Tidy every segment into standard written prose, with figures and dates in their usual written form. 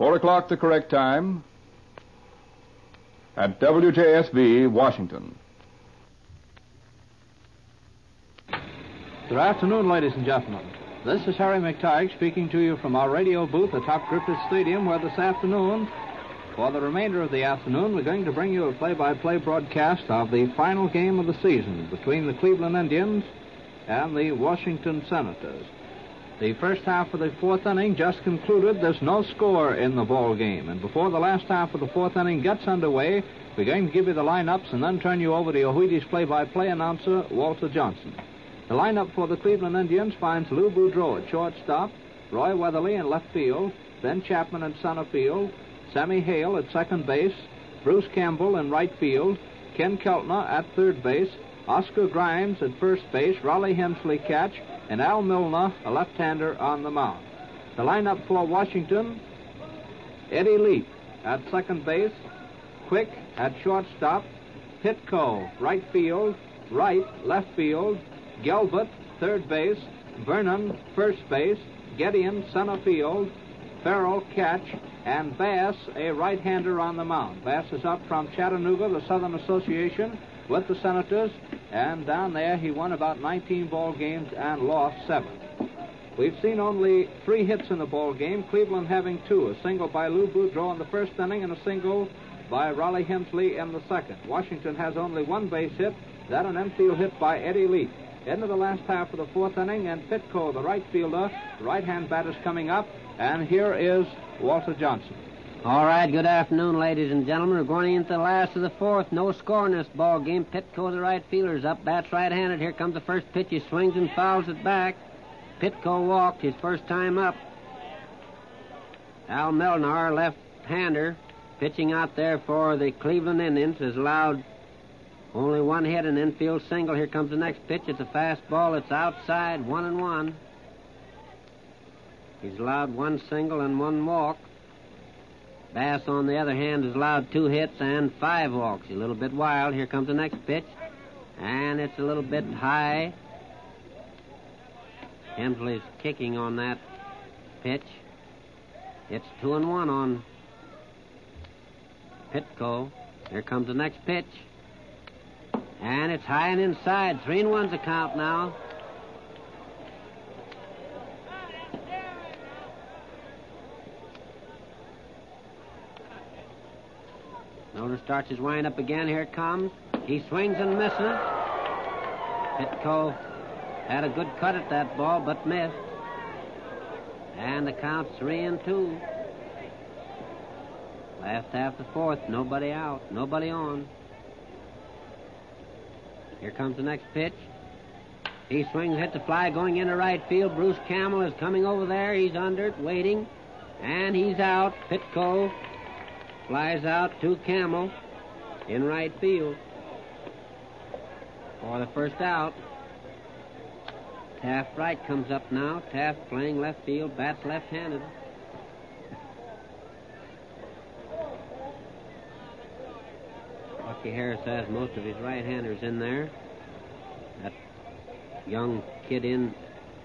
4 o'clock the correct time at WJSB, Washington. Good afternoon, ladies and gentlemen. This is Harry McTighe speaking to you from our radio booth atop Griffith Stadium, where this afternoon, for the remainder of the afternoon, we're going to bring you a play-by-play broadcast of the final game of the season between the Cleveland Indians and the Washington Senators. The first half of the fourth inning just concluded. There's no score in the ball game. And before the last half of the fourth inning gets underway, we're going to give you the lineups and then turn you over to your Wheaties play-by-play announcer, Walter Johnson. The lineup for the Cleveland Indians finds Lou Boudreau at shortstop, Roy Weatherly in left field, Ben Chapman in center field, Sammy Hale at second base, Bruce Campbell in right field, Ken Keltner at third base, Oscar Grimes at first base, Raleigh Hensley catch, and Al Milner, a left-hander, on the mound. The lineup for Washington: Eddie Leap at second base, Quick at shortstop, Pitco right field, Wright left field, Gelbert third base, Vernon first base, Gideon center field, Farrell catch, and Bass, a right-hander, on the mound. Bass is up from Chattanooga, the Southern Association, with the Senators, and down there he won about 19 ball games and lost 7. We've seen only 3 hits in the ball game, Cleveland having 2, a single by Lou Boudreau in the first inning and a single by Raleigh Hensley in the second. Washington has only 1 base hit, that an infield hit by Eddie Leap. Into the last half of the fourth inning, and Pitco, the right fielder, the right-hand batter's coming up, and here is Walter Johnson. All right, good afternoon, ladies and gentlemen. We're going into the last of the fourth. No score in this ball game. Pitco, the right fielder's up. Bats right-handed. Here comes the first pitch. He swings and fouls it back. Pitco walked his first time up. Al Milner, left-hander, pitching out there for the Cleveland Indians, has allowed only 1 hit, an infield single. Here comes the next pitch. It's a fastball. It's outside, 1-1. He's allowed 1 single and 1 walk. Bass, on the other hand, has allowed 2 hits and 5 walks. A little bit wild. Here comes the next pitch, and it's a little bit high. Hensley's kicking on that pitch. It's 2-1 on Pitco. Here comes the next pitch, and it's high and inside. 3-1's the count now. Milner starts his wind-up again. Here it comes. He swings and misses. Pitco had a good cut at that ball, but missed. And the count's 3-2. Last half of the fourth, nobody out, nobody on. Here comes the next pitch. He swings, hits the fly, going into right field. Bruce Campbell is coming over there. He's under it, waiting. And he's out. Pitco flies out to Campbell in right field for the first out. Taft Wright comes up now. Taft playing left field, bats left-handed. Bucky Harris has most of his right-handers in there. That young kid in.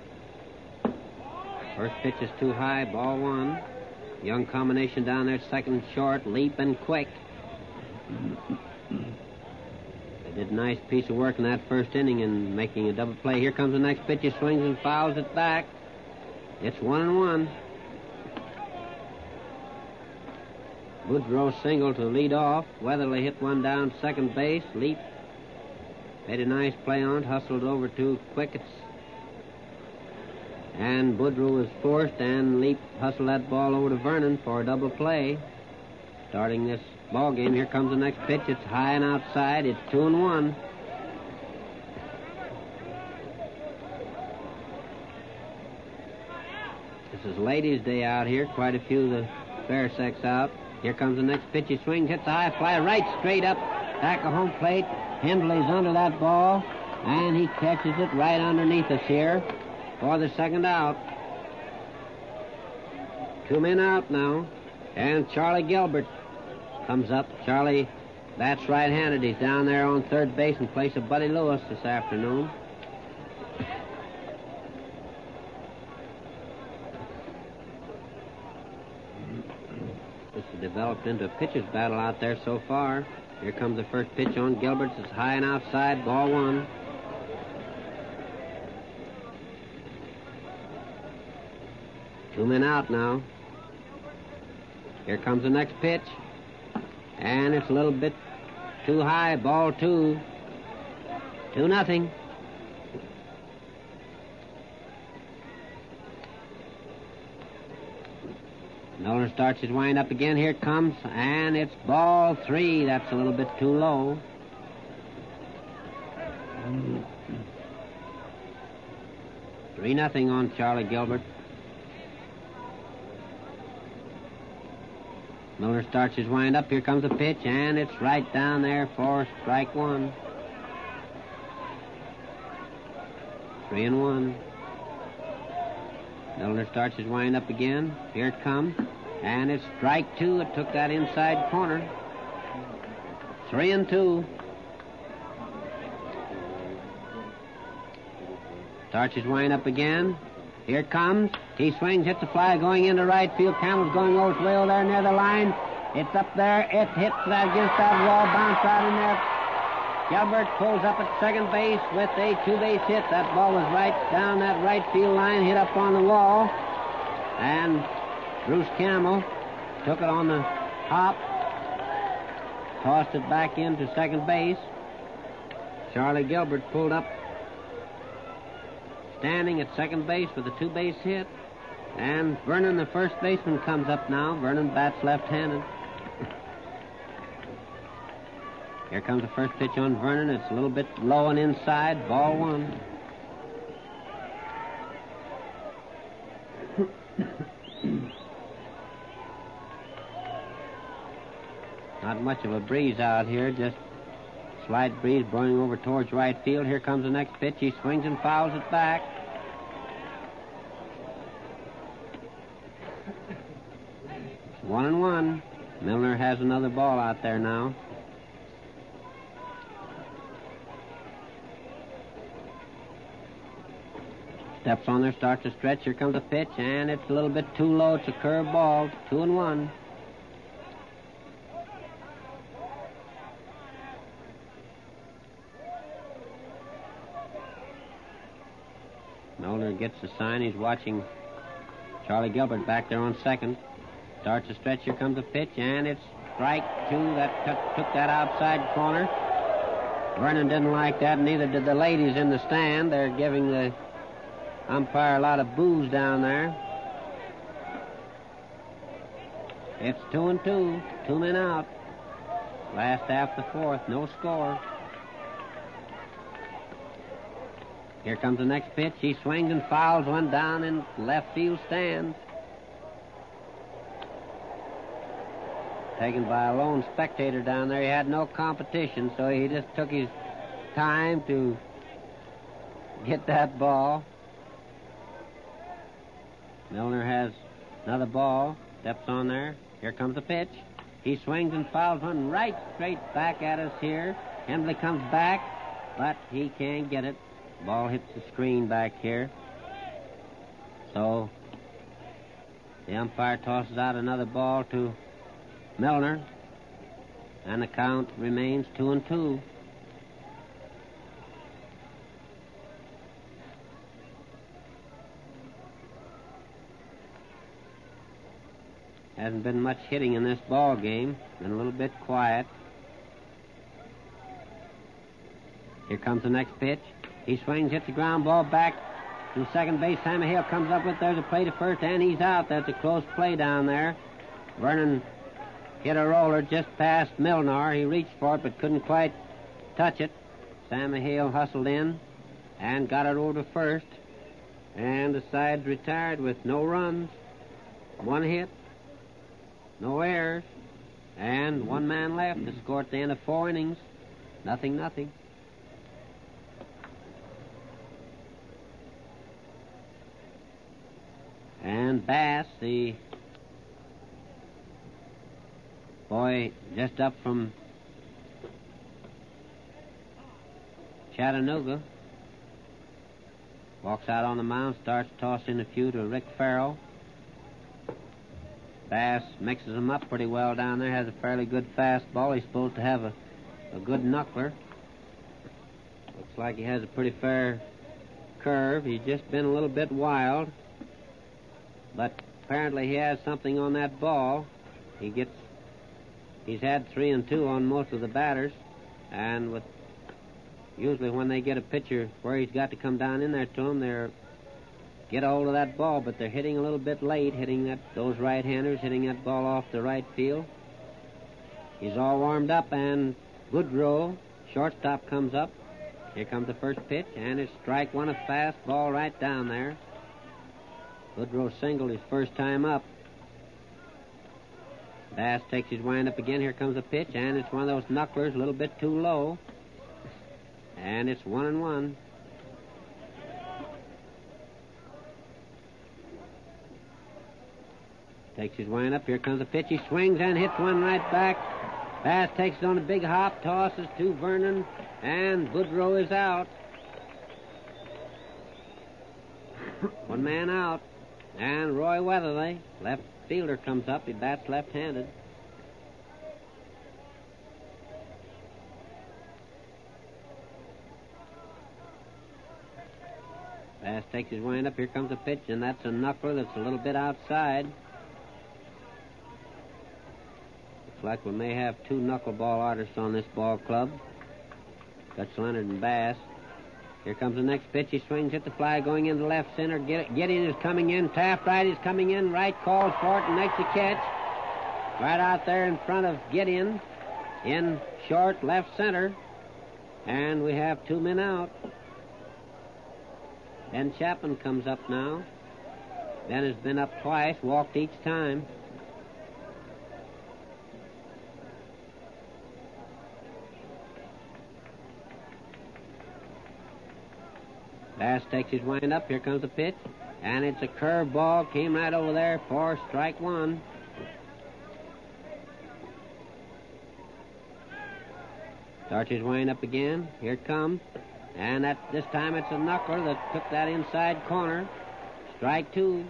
First pitch is too high, ball 1. Young combination down there, second short, Leap and Quick. They did a nice piece of work in that first inning in making a double play. Here comes the next pitch. He swings and fouls it back. It's 1-1. Boudreau single to lead off. Weatherly hit one down second base. Leap made a nice play on it, hustled over to Quick. And Boudreau was forced, and Leap hustled that ball over to Vernon for a double play. Starting this ball game, here comes the next pitch. It's high and outside. It's 2-1. This is ladies' day out here. Quite a few of the fair sex out. Here comes the next pitch. He swings, hits a high fly right straight up back of home plate. Hensley's under that ball, and he catches it right underneath us here for the second out. 2 men out now, and Charlie Gilbert comes up. Charlie bats right-handed. He's down there on third base in place of Buddy Lewis this afternoon. developed into a pitcher's battle out there so far. Here comes the first pitch on Gilbert's. It's high and outside. Ball one. Two men out now. Here comes the next pitch. And it's a little bit too high. Ball two. 2-0. Milner starts his wind up again. Here it comes, and it's ball three. That's a little bit too low. Three nothing on Charlie Gilbert. Milner starts his wind up. Here comes the pitch, and it's right down there for strike one. 3-1. Milner starts his wind up again. Here it comes. And it's strike two. It took that inside corner. 3-2. Starts his wind up again. Here it comes. He swings, hits the fly going into right field. Campbell's going over its way over there near the line. It's up there. It hits that against that wall. Bounce out in there. Gilbert pulls up at second base with a two-base hit. That ball was right down that right field line, hit up on the wall. And Bruce Campbell took it on the hop, tossed it back into second base. Charlie Gilbert pulled up, standing at second base with a two-base hit. And Vernon, the first baseman, comes up now. Vernon bats left-handed. Here comes the first pitch on Vernon. It's a little bit low and inside. Ball one. Not much of a breeze out here, just slight breeze blowing over towards right field. Here comes the next pitch. He swings and fouls it back. It's 1-1. Milner has another ball out there now. Steps on there, starts to stretch. Here comes the pitch, and it's a little bit too low. It's a curved ball. 2-1. Milner gets the sign. He's watching Charlie Gilbert back there on second. Starts to stretch. Here comes the pitch, and it's strike two. That took that outside corner. Vernon didn't like that, neither did the ladies in the stand. They're giving the umpire a lot of boos down there. It's 2-2. 2 men out. Last half the fourth. No score. Here comes the next pitch. He swings and fouls one down in left field stands. Taken by a lone spectator down there. He had no competition, so he just took his time to get that ball. Milner has another ball. Steps on there. Here comes the pitch. He swings and fouls one right straight back at us here. Hembley comes back, but he can't get it. Ball hits the screen back here. So the umpire tosses out another ball to Milner, and the count remains 2-2. Hasn't been much hitting in this ball game. Been a little bit quiet. Here comes the next pitch. He swings, hits the ground ball back to second base. Sammy Hale comes up with, there's a play to first, and he's out. That's a close play down there. Vernon hit a roller just past Milner. He reached for it, but couldn't quite touch it. Sammy Hale hustled in and got it over to first. And the side's retired with no runs, one hit, no errors, and one man left to score at the end of 4 innings. 0-0. And Bass, the boy just up from Chattanooga, walks out on the mound, starts tossing a few to Rick Farrell. Bass mixes them up pretty well down there, has a fairly good fastball. He's supposed to have a good knuckler. Looks like he has a pretty fair curve. He's just been a little bit wild. But apparently he has something on that ball. He's had 3 and 2 on most of the batters. And usually when they get a pitcher where he's got to come down in there to him, they're get a hold of that ball, but they're hitting a little bit late, those right-handers hitting that ball off the right field. He's all warmed up, and Goodrow, shortstop, comes up. Here comes the first pitch, and it's strike one, a fastball right down there. Goodrow singled his first time up. Bass takes his wind-up again. Here comes a pitch, and it's one of those knucklers, a little bit too low. And it's 1-1. Takes his wind up. Here comes a pitch. He swings and hits one right back. Bass takes it on a big hop, tosses to Vernon, and Goodrow is out. One man out. And Roy Weatherly, left fielder, comes up. He bats left-handed. Bass takes his wind up. Here comes a pitch, and that's a knuckler that's a little bit outside. Looks like we may have 2 knuckleball artists on this ball club. Dutch Leonard and Bass. Here comes the next pitch. He swings, hit the fly, going into left center. Gideon is coming in. Taft right is coming in. Right calls for it and makes a catch. Right out there in front of Gideon. In short, left center. And we have 2 men out. Ben Chapman comes up now. Ben has been up twice, walked each time. Bass takes his wind up. Here comes the pitch. And it's a curve ball. Came right over there for strike one. Starts his wind up again. Here it comes. And this time it's a knuckler that took that inside corner. Strike 2.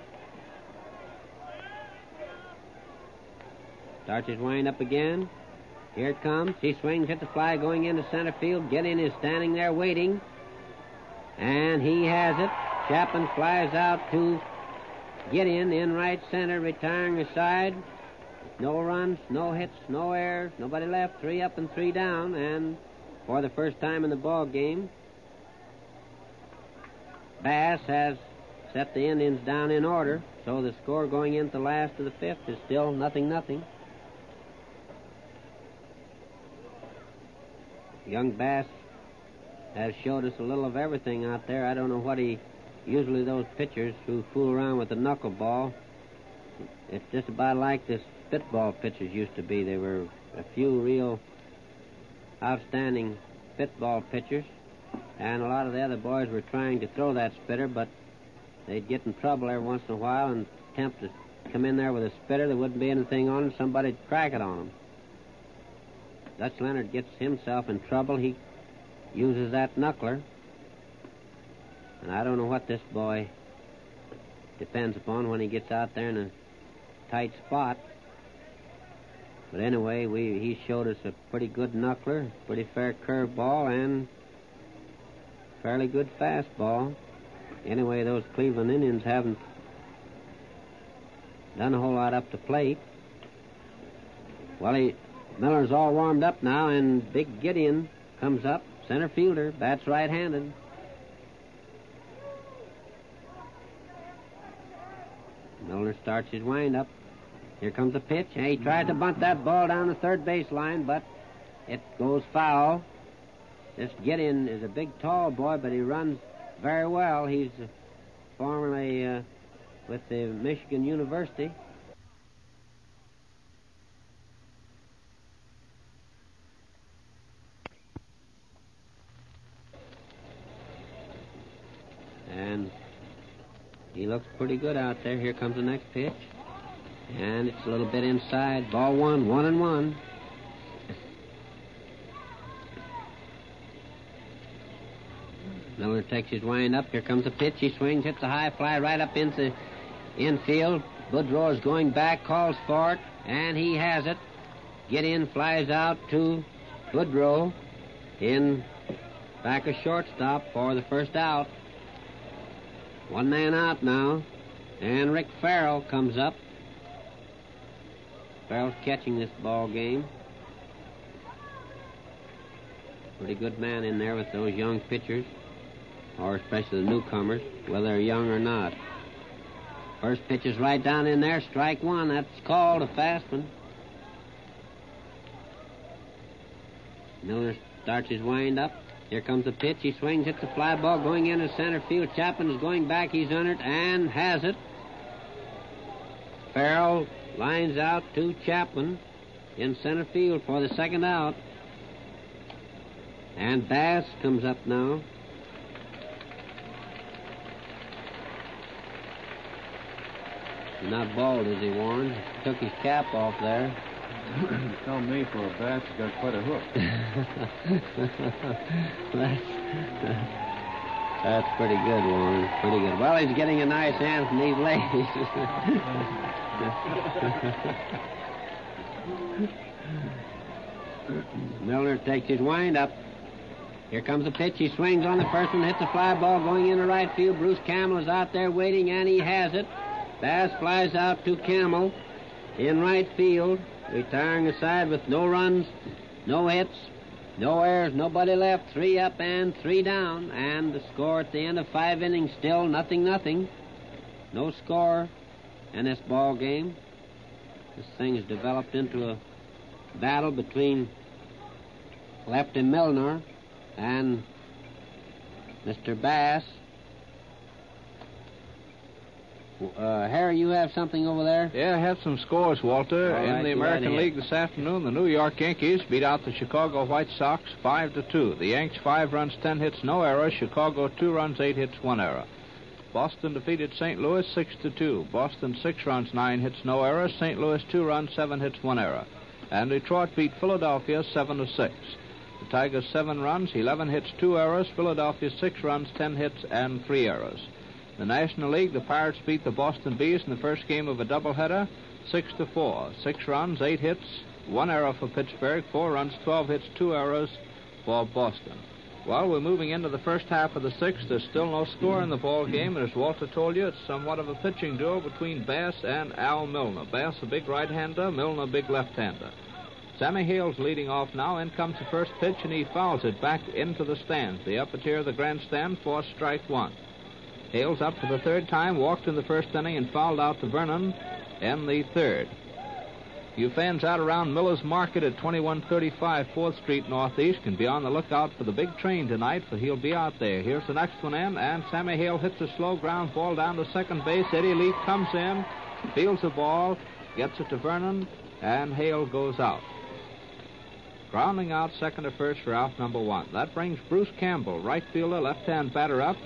Starts his wind up again. Here it comes. He swings, hit the fly, going into center field. Gideon is standing there waiting. And he has it. Chapman flies out to Gideon in right center, retiring the side. No runs, no hits, no errors, nobody left. 3 up and 3 down. And for the first time in the ball game, Bass has set the Indians down in order. So the score going into the last of the 5th is still 0-0. Young Bass has showed us a little of everything out there. I don't know what usually those pitchers who fool around with the knuckleball, it's just about like the spitball pitchers used to be. There were a few real outstanding spitball pitchers, and a lot of the other boys were trying to throw that spitter, but they'd get in trouble every once in a while and attempt to come in there with a spitter. There wouldn't be anything on it, somebody'd crack it on them. Dutch Leonard gets himself in trouble. He uses that knuckler. And I don't know what this boy depends upon when he gets out there in a tight spot. But anyway, he showed us a pretty good knuckler, pretty fair curveball, and fairly good fastball. Anyway, those Cleveland Indians haven't done a whole lot up the plate. Well, Miller's all warmed up now, and Big Gideon comes up, center fielder, bats right-handed. Miller starts his wind-up. Here comes the pitch. He tries to bunt that ball down the third base line, but it goes foul. This Gideon is a big, tall boy, but he runs very well. He's formerly with the Michigan University. And he looks pretty good out there. Here comes the next pitch. And it's a little bit inside. Ball 1, 1-1. Miller takes his wind up. Here comes the pitch. He swings, hits a high fly right up into infield. Boudreau is going back, calls for it, and he has it. Gideon flies out to Boudreau in back of shortstop for the first out. One man out now, and Rick Farrell comes up. Farrell's catching this ball game. Pretty good man in there with those young pitchers, or especially the newcomers, whether they're young or not. First pitch is right down in there, strike one. That's called a fast one. Miller starts his wind up. Here comes the pitch. He swings, hits the fly ball going into center field. Chapman is going back. He's under it and has it. Farrell lines out to Chapman in center field for the second out. And Bass comes up now. He's not bald, is he, Warren? He took his cap off there. Tell me, for a Bass, he's got quite a hook. That's pretty good, Warren. Pretty good. Well, he's getting a nice hand from these ladies. Milner takes his wind up. Here comes the pitch. He swings on the first one, hits a fly ball going into right field. Bruce Campbell is out there waiting, and he has it. Bass flies out to Campbell in right field, retiring the side with no runs, no hits, no errors, nobody left. 3 up and 3 down, and the score at the end of 5 innings still 0-0. No score in this ball game. This thing has developed into a battle between Lefty Milner and Mr. Bass. Harry, you have something over there? Yeah, I have some scores, Walter. All in right, the go American right ahead. League this afternoon, the New York Yankees beat out the Chicago White Sox 5-2. The Yanks 5 runs, 10 hits, no errors. Chicago 2 runs, 8 hits, 1 error. Boston defeated St. Louis 6-2. Boston 6 runs, 9 hits, no errors. St. Louis 2 runs, 7 hits, 1 error. And Detroit beat Philadelphia 7-6. The Tigers 7 runs, 11 hits, 2 errors. Philadelphia 6 runs, 10 hits, and 3 errors. The National League, the Pirates beat the Boston Bees in the first game of a doubleheader, 6-4. 6 runs, 8 hits, 1 error for Pittsburgh, 4 runs, 12 hits, 2 errors for Boston. Well, we're moving into the first half of the 6th. There's still no score in the ball game, and as Walter told you, it's somewhat of a pitching duel between Bass and Al Milner. Bass, a big right-hander, Milner, a big left-hander. Sammy Hale's leading off now. In comes the first pitch, and he fouls it back into the stands, the upper tier of the grandstand, for strike 1. Hale's up for the 3rd time, walked in the first inning and fouled out to Vernon in the 3rd. You fans out around Miller's Market at 2135 4th Street Northeast can be on the lookout for the big train tonight, for he'll be out there. Here's the next one in, and Sammy Hale hits a slow ground ball down to second base. Eddie Leaf comes in, fields the ball, gets it to Vernon, and Hale goes out. Grounding out second to first for out number 1. That brings Bruce Campbell, right fielder, left-hand batter, up.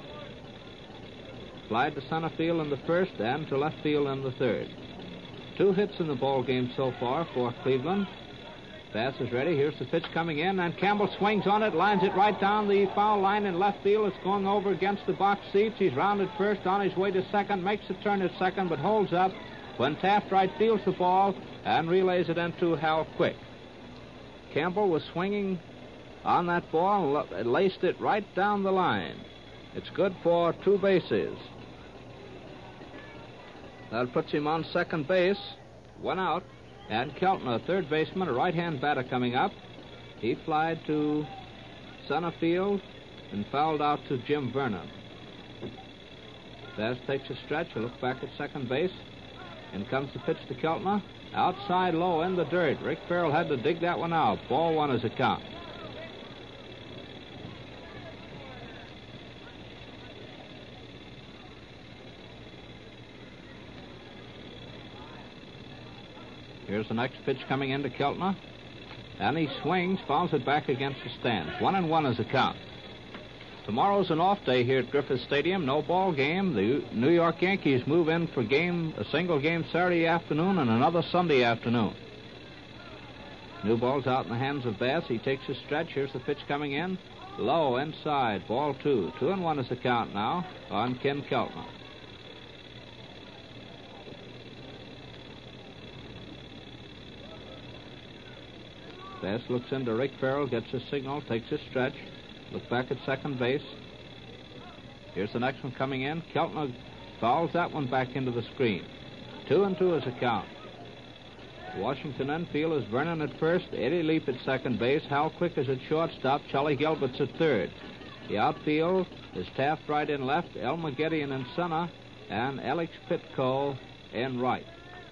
Fly to center field in the first and to left field in the 3rd. 2 hits in the ball game so far for Cleveland. Bass is ready. Here's the pitch coming in, and Campbell swings on it, lines it right down the foul line in left field. It's going over against the box seats. He's rounded first, on his way to second, makes a turn at second, but holds up when Taft right fields the ball and relays it into Hal Quick. Campbell was swinging on that ball and laced it right down the line. It's good for 2 bases. That puts him on second base. 1 out. And Keltner, a third baseman, a right-hand batter coming up. He flied to center field and fouled out to Jim Vernon. Bass takes a stretch. He'll look back at second base. In comes the pitch to Keltner. Outside low in the dirt. Rick Farrell had to dig that one out. Ball 1 is a count. Here's the next pitch coming into Keltner. And he swings, fouls it back against the stands. 1-1 is the count. Tomorrow's an off day here at Griffith Stadium. No ball game. The New York Yankees move in for a single game Saturday afternoon and another Sunday afternoon. New ball's out in the hands of Bass. He takes a stretch. Here's the pitch coming in. Low, inside, ball 2. 2-1 is the count now on Ken Keltner. Bass looks into Rick Farrell, gets his signal, takes his stretch. Look back at second base. Here's the next one coming in. Keltner fouls that one back into the screen. 2-2 is the count. Washington infield is Vernon at first, Eddie Leap at second base, Hal Quick is at shortstop, Charlie Gilbert's at third. The outfield is Taft right in left, Elmer Gideon in center, and Alex Pitco in right.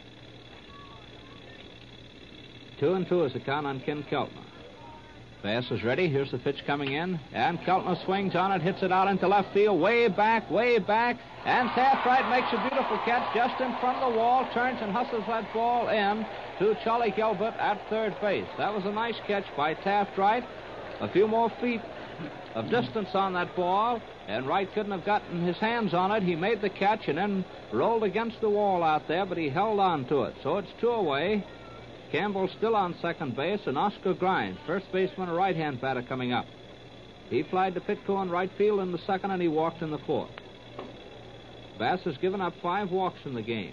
2-2 is the count on Ken Keltner. Bass is ready. Here's the pitch coming in. And Keltner swings on it, hits it out into left field, way back. And Taft Wright makes a beautiful catch just in front of the wall, turns and hustles that ball in to Charlie Gilbert at third base. That was a nice catch by Taft Wright. A few more feet of distance on that ball, and Wright couldn't have gotten his hands on it. He made the catch and then rolled against the wall out there, but he held on to it. So it's 2 away. Campbell still on second base, and Oscar Grimes, first baseman, a right-hand batter coming up. He flied to Pitco in right field in the second, and he walked in the fourth. Bass has given up 5 walks in the game.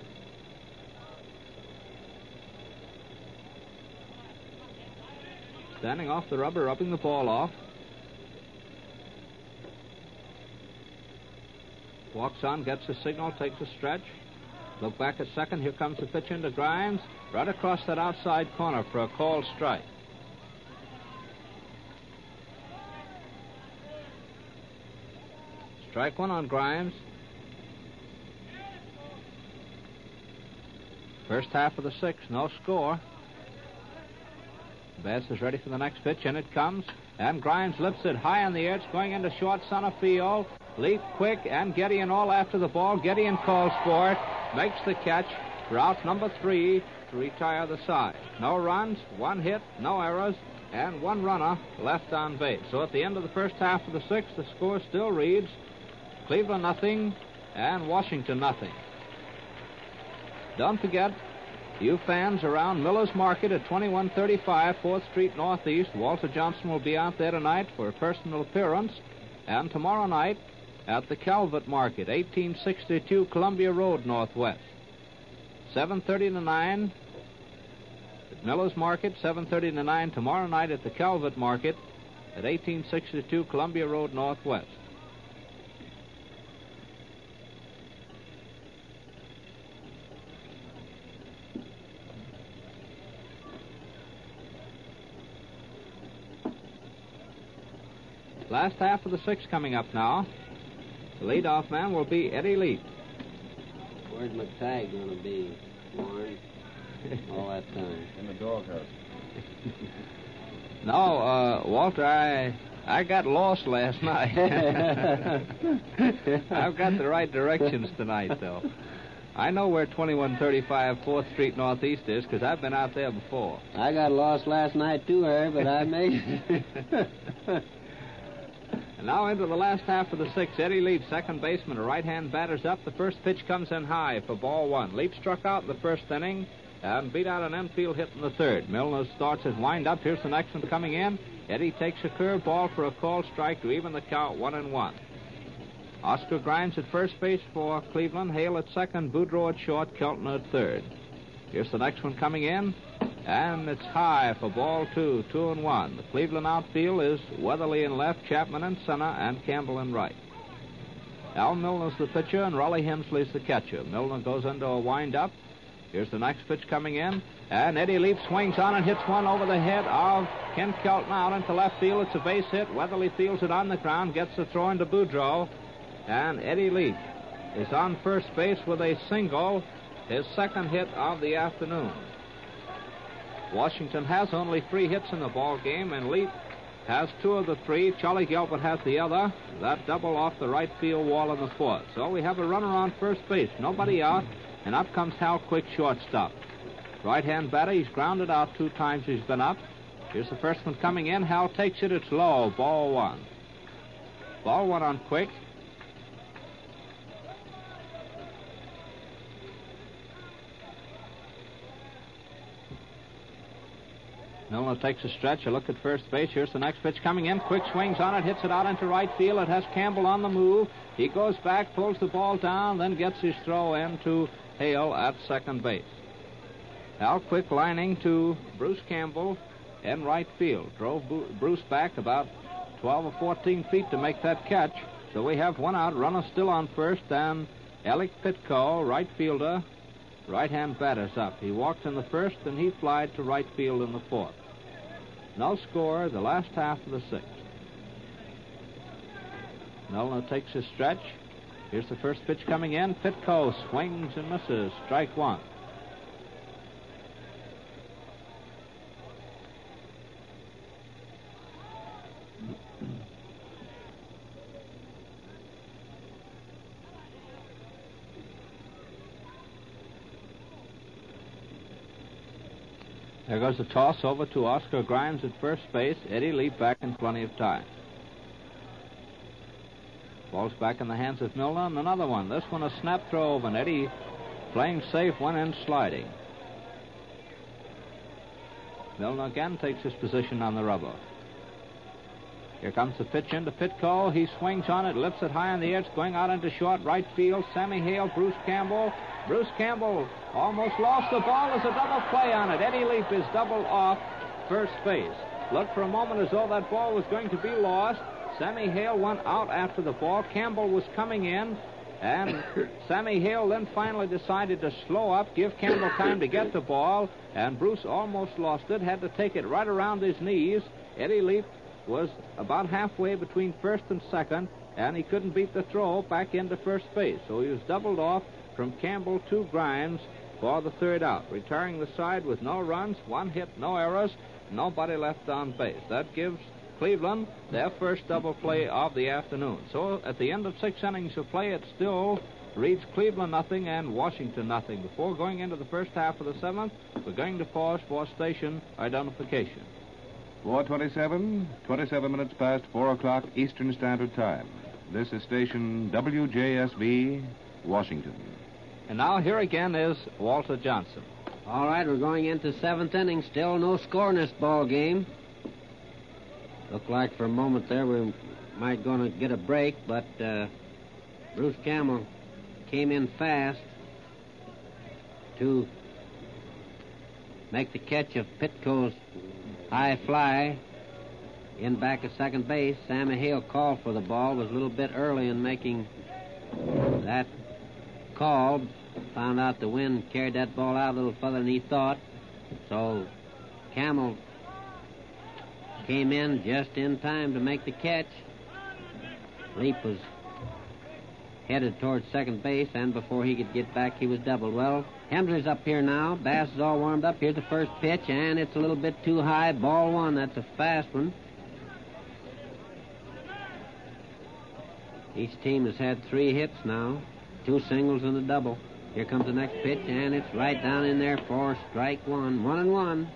Standing off the rubber, rubbing the ball off. Walks on, gets a signal, takes a stretch. Look back at second. Here comes the pitch into Grimes. Right across that outside corner for a called strike. Strike one on Grimes. First half of the 6th, no score. Bass is ready for the next pitch, and it comes. And Grimes lifts it high in the air. It's going into short center field. Leap Quick and Gideon all after the ball. Gideon calls for it. Makes the catch for out number 3 to retire the side. No runs, 1 hit, no errors, and 1 runner left on base. So at the end of the first half of the 6th, the score still reads Cleveland nothing and Washington nothing. Don't forget, you fans around Miller's Market at 2135 4th Street Northeast, Walter Johnson will be out there tonight for a personal appearance, and tomorrow night at the Calvert Market, 1862 Columbia Road Northwest. 7:30 to 9 at Miller's Market, 7:30 to 9 tomorrow night at the Calvert Market at 1862 Columbia Road Northwest. Last half of the 6th coming up now. The leadoff man will be Eddie Leap. Where's McTagg going to be, Warren, all that time? In the doghouse. No, Walter, I got lost last night. I've got the right directions tonight, though. I know where 2135 4th Street Northeast is because I've been out there before. I got lost last night, too, Herb, but I made it. And now into the last half of the 6th. Eddie Leap, second baseman, a right-hand batter's up. The first pitch comes in high for ball 1. Leap struck out in the first inning and beat out an infield hit in the third. Milner starts his wind-up. Here's the next one coming in. Eddie takes a curve ball for a called strike to even the count 1-1. Oscar Grimes at first base for Cleveland. Hale at second. Boudreau at short. Keltner at third. Here's the next one coming in. And it's high for ball 2, 2-1. The Cleveland outfield is Weatherly in left, Chapman in center, and Campbell in right. Al Milner's the pitcher, and Raleigh Hemsley's the catcher. Milner goes into a wind-up. Here's the next pitch coming in. And Eddie Leap swings on and hits one over the head of Ken Keltner out into left field. It's a base hit. Weatherly fields it on the ground, gets the throw into Boudreau. And Eddie Leap is on first base with a single, his second hit of the afternoon. Washington has only 3 hits in the ball game, and Leap has 2 of the 3. Charlie Gilbert has the other. That double off the right field wall in the 4th. So we have a runner on first base. Nobody out, and up comes Hal Quick, shortstop. Right-hand batter, he's grounded out 2 times he's been up. Here's the first one coming in. Hal takes it. It's low. Ball 1. Ball 1 on Quick. Milner takes a stretch, a look at first base. Here's the next pitch coming in. Quick swings on it, hits it out into right field. It has Campbell on the move. He goes back, pulls the ball down, then gets his throw in to Hale at second base. Al Quick lining to Bruce Campbell in right field. Drove Bruce back about 12 or 14 feet to make that catch. So we have one out, runner still on first, and Alec Pitco, right fielder, right-hand batter's up. He walked in the first, and he flied to right field in the fourth. No score, the last half of the sixth. Milner takes his stretch. Here's the first pitch coming in. Pitco swings and misses. Strike one. There goes the toss over to Oscar Grimes at first base. Eddie Leap back in plenty of time. Ball's back in the hands of Milner, and another one. This one a snap throw, and Eddie, playing safe, went in sliding. Milner again takes his position on the rubber. Here comes the pitch into Pitco. He swings on it, lifts it high on the edge, going out into short right field. Sammy Hale, Bruce Campbell. Bruce Campbell almost lost the ball. There's a double play on it. Eddie Leap is doubled off first base. Looked for a moment as though that ball was going to be lost. Sammy Hale went out after the ball. Campbell was coming in, and Sammy Hale then finally decided to slow up, give Campbell time to get the ball, and Bruce almost lost it, had to take it right around his knees. Eddie Leap was about halfway between first and second, and he couldn't beat the throw back into first base. So he was doubled off from Campbell to Grimes for the third out. Retiring the side with no runs, one hit, no errors, nobody left on base. That gives Cleveland their first double play of the afternoon. So at the end of 6 innings of play, it still reads Cleveland nothing and Washington nothing. Before going into the first half of the seventh, we're going to pause for station identification. 4:27, 27 minutes past 4 o'clock Eastern Standard Time. This is station WJSB, Washington. And now here again is Walter Johnson. All right, we're going into seventh inning. Still no score in this ball game. Looked like for a moment there we might going to get a break, but Bruce Campbell came in fast to make the catch of Pitco's high fly in back of second base. Sammy Hale called for the ball, was a little bit early in making that call. Found out the wind carried that ball out a little further than he thought. So Campbell came in just in time to make the catch. Leap was headed towards second base, and before he could get back, he was doubled. Well, Hemsley's up here now. Bass is all warmed up. Here's the first pitch, and it's a little bit too high. Ball one. That's a fast one. Each team has had 3 hits now, 2 singles and a double. Here comes the next pitch, and it's right down in there for strike one. 1-1.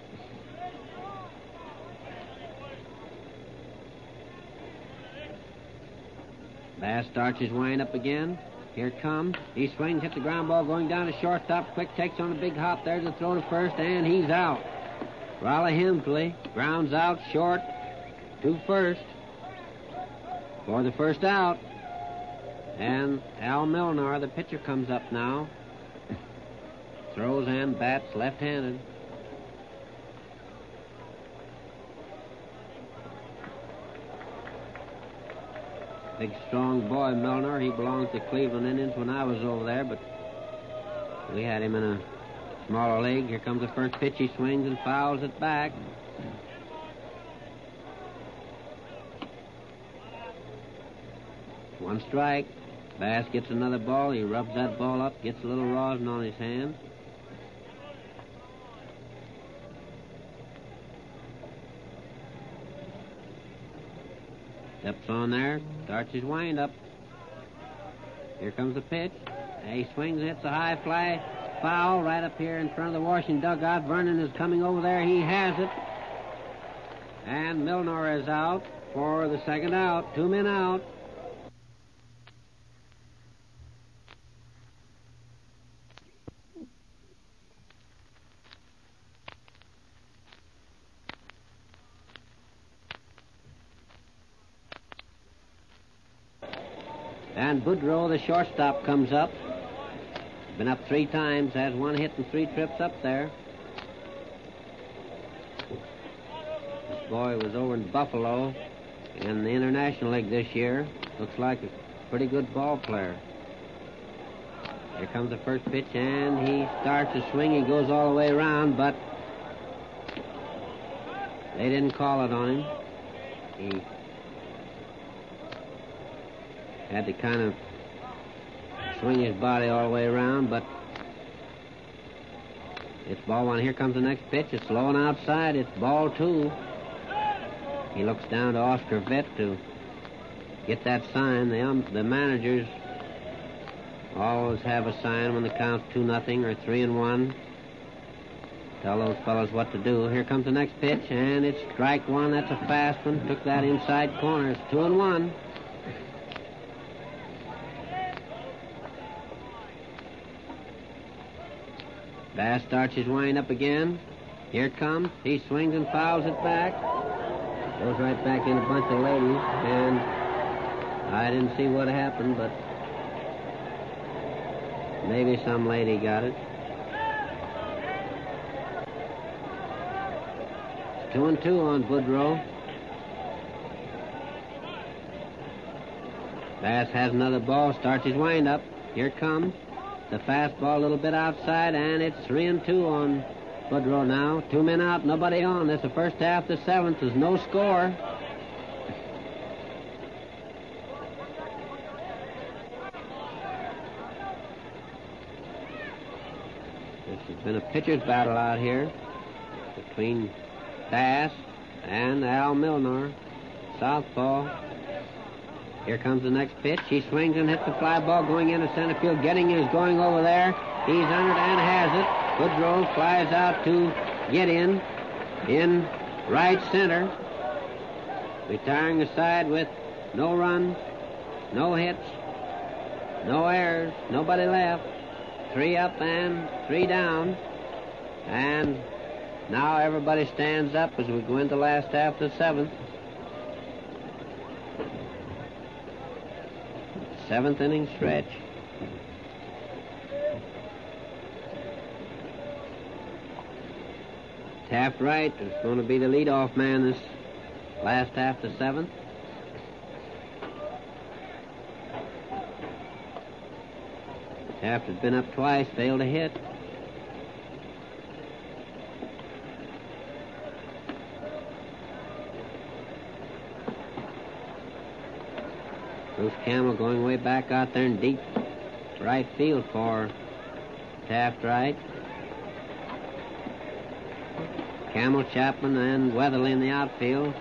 Bass starts his wind up again. Here it comes. He swings, hits the ground ball, going down to shortstop. Quick takes on a big hop. There's a throw to first, and he's out. Raleigh Hemsley grounds out short to first for the first out. And Al Milner, the pitcher, comes up now. Throws and bats left-handed. Big, strong boy, Milner. He belongs to Cleveland Indians when I was over there, but we had him in a smaller league. Here comes the first pitch. He swings and fouls it back. One strike. Bass gets another ball. He rubs that ball up, gets a little rosin on his hand. Steps on there, starts his wind up. Here comes the pitch. He swings, hits a high fly, foul right up here in front of the Washington dugout. Vernon is coming over there. He has it. And Milner is out for the second out. 2 men out. And Boudreau, the shortstop, comes up. Been up 3 times, has 1 hit and 3 trips up there. boy was over in Buffalo in the International League this year. Looks like a pretty good ball player. Here comes the first pitch, and he starts to swing. He goes all the way around, but they didn't call it on him. He had to kind of swing his body all the way around, but it's ball one. Here comes the next pitch. It's low and outside. It's ball two. He looks down to Oscar Vett to get that sign. The managers always have a sign when the count's 2-0 or 3-1. Tell those fellas what to do. Here comes the next pitch, and it's strike one. That's a fast one. Took that inside corner. It's 2-1. Bass starts his wind up again. Here it comes. He swings and fouls it back. Goes right back in a bunch of ladies, and I didn't see what happened, but maybe some lady got it. It's 2-2 on Boudreaux. Bass has another ball, starts his wind up. Here it comes. The fastball a little bit outside, and it's 3-2 on Boudreaux now. 2 men out, nobody on. That's the first half, the seventh. There's no score. This has been a pitcher's battle out here between Bass and Al Milner, southpaw. Here comes the next pitch. He swings and hits the fly ball going into center field. Getting is going over there. He's under it and has it. Boudreaux flies out to get in right center. Retiring the side with no runs, no hits, no errors, nobody left. 3 up and 3 down. And now everybody stands up as we go into the last half of the seventh. 7th inning stretch. Taft Wright is going to be the leadoff man this last half of the 7th. Taft has been up twice, failed to hit. Bruce Campbell going way back out there in deep right field for Taft Wright. Campbell, Chapman, and Weatherly in the outfield.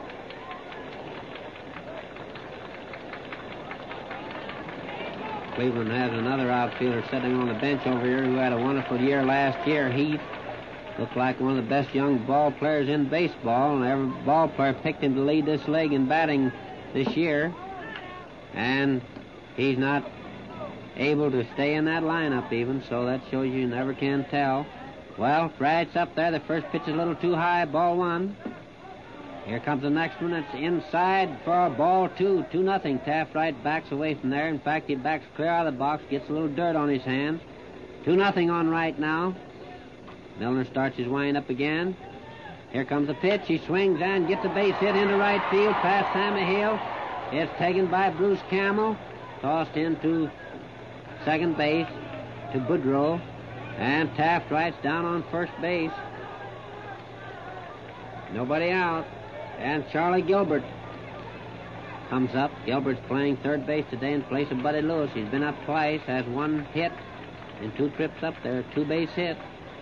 Cleveland has another outfielder sitting on the bench over here who had a wonderful year last year. Heath looked like one of the best young ball players in baseball, and every ball player picked him to lead this league in batting this year. And he's not able to stay in that lineup even, so that shows you never can tell. Well, Wright's up there. The first pitch is a little too high, ball 1. Here comes the next one. It's inside for ball 2, 2-0. Taft Wright backs away from there. In fact, he backs clear out of the box, gets a little dirt on his hands. 2-0 on Wright now. Milner starts his wind up again. Here comes the pitch. He swings and gets a base hit into right field past Sammy Hill. It's taken by Bruce Campbell, tossed into second base to Boudreaux, and Taft Wright's down on first base. Nobody out, and Charlie Gilbert comes up. Gilbert's playing third base today in place of Buddy Lewis. He's been up twice, has 1 hit and 2 trips up there, 2 base hit.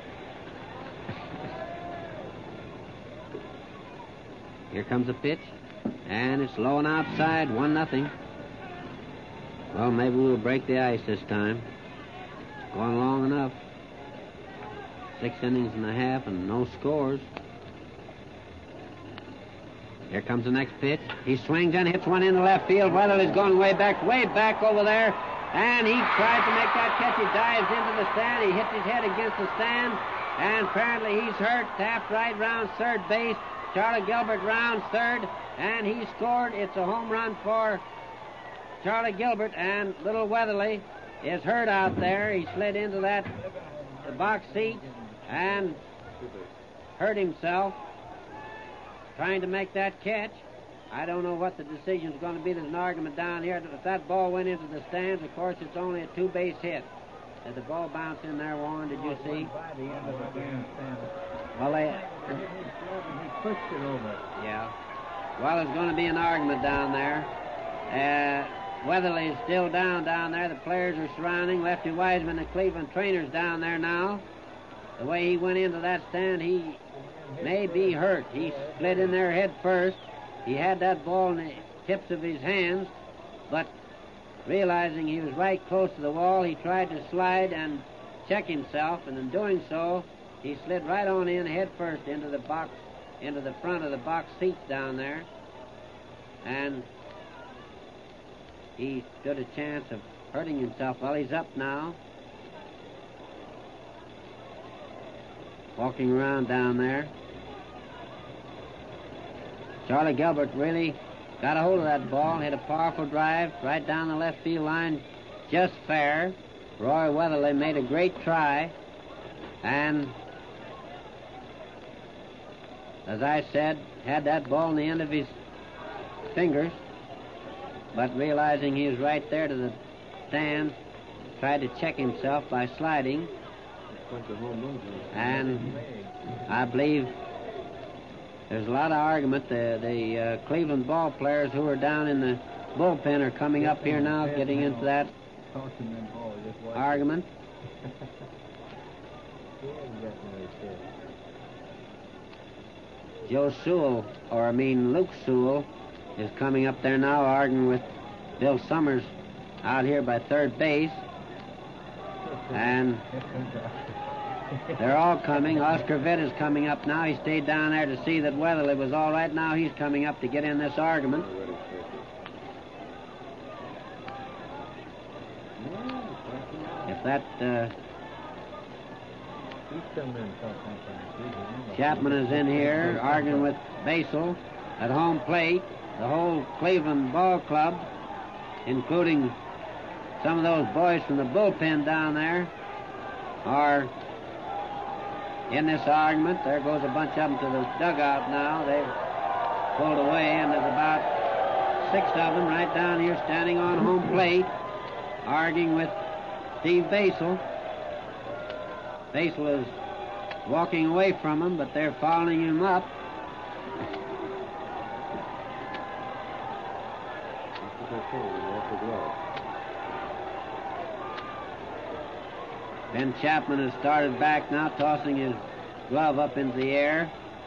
Here comes a pitch. And it's low and outside, 1-0. Well, maybe we'll break the ice this time. Going long enough. 6 innings and a half and no scores. Here comes the next pitch. He swings and hits one into left field. Weatherly's going way back over there. And he tries to make that catch. He dives into the stand. He hits his head against the stand. And apparently he's hurt. Taft Wright rounds third base. Charlie Gilbert rounds third. And he scored. It's a home run for Charlie Gilbert. And little Weatherly is hurt out there. He slid into the box seat and hurt himself. trying to make that catch. I don't know what the decision's going to be. There's an argument down here. If that ball went into the stands, of course, it's only a two-base hit. Did the ball bounce in there, Warren? Did you see? Well, he pushed it over. Yeah. Well, there's going to be an argument down there. Weatherly is still down there. The players are surrounding. Lefty Wiseman, the Cleveland trainer's down there now. The way he went into that stand, he may be hurt. He slid in there head first. He had that ball in the tips of his hands, but realizing he was right close to the wall, he tried to slide and check himself, and in doing so, he slid right on in head first into the box, into the front of the box seats down there, and he stood a chance of hurting himself. Well, he's up now, walking around down there. Charlie Gilbert really got a hold of that ball, hit a powerful drive right down the left field line, just fair. Roy Weatherly made a great try, and as I said, had that ball in the end of his fingers, but realizing he was right there to the stand, tried to check himself by sliding, and I believe there's a lot of argument. The Cleveland ball players who are down in the bullpen are coming up here now, getting into that argument. Luke Sewell, is coming up there now, arguing with Bill Summers out here by third base. And they're all coming. Oscar Vitt is coming up now. He stayed down there to see that Weatherly was all right. Now he's coming up to get in this argument. If that Chapman is in here arguing with Basil at home plate. The whole Cleveland ball club, including some of those boys from the bullpen down there, are in this argument. There goes a bunch of them to the dugout now. They've pulled away, and there's about 6 of them right down here standing on home plate, arguing with Steve Basil. Basil is walking away from them, but they're following him up. Ben Chapman has started back now, tossing his glove up into the air.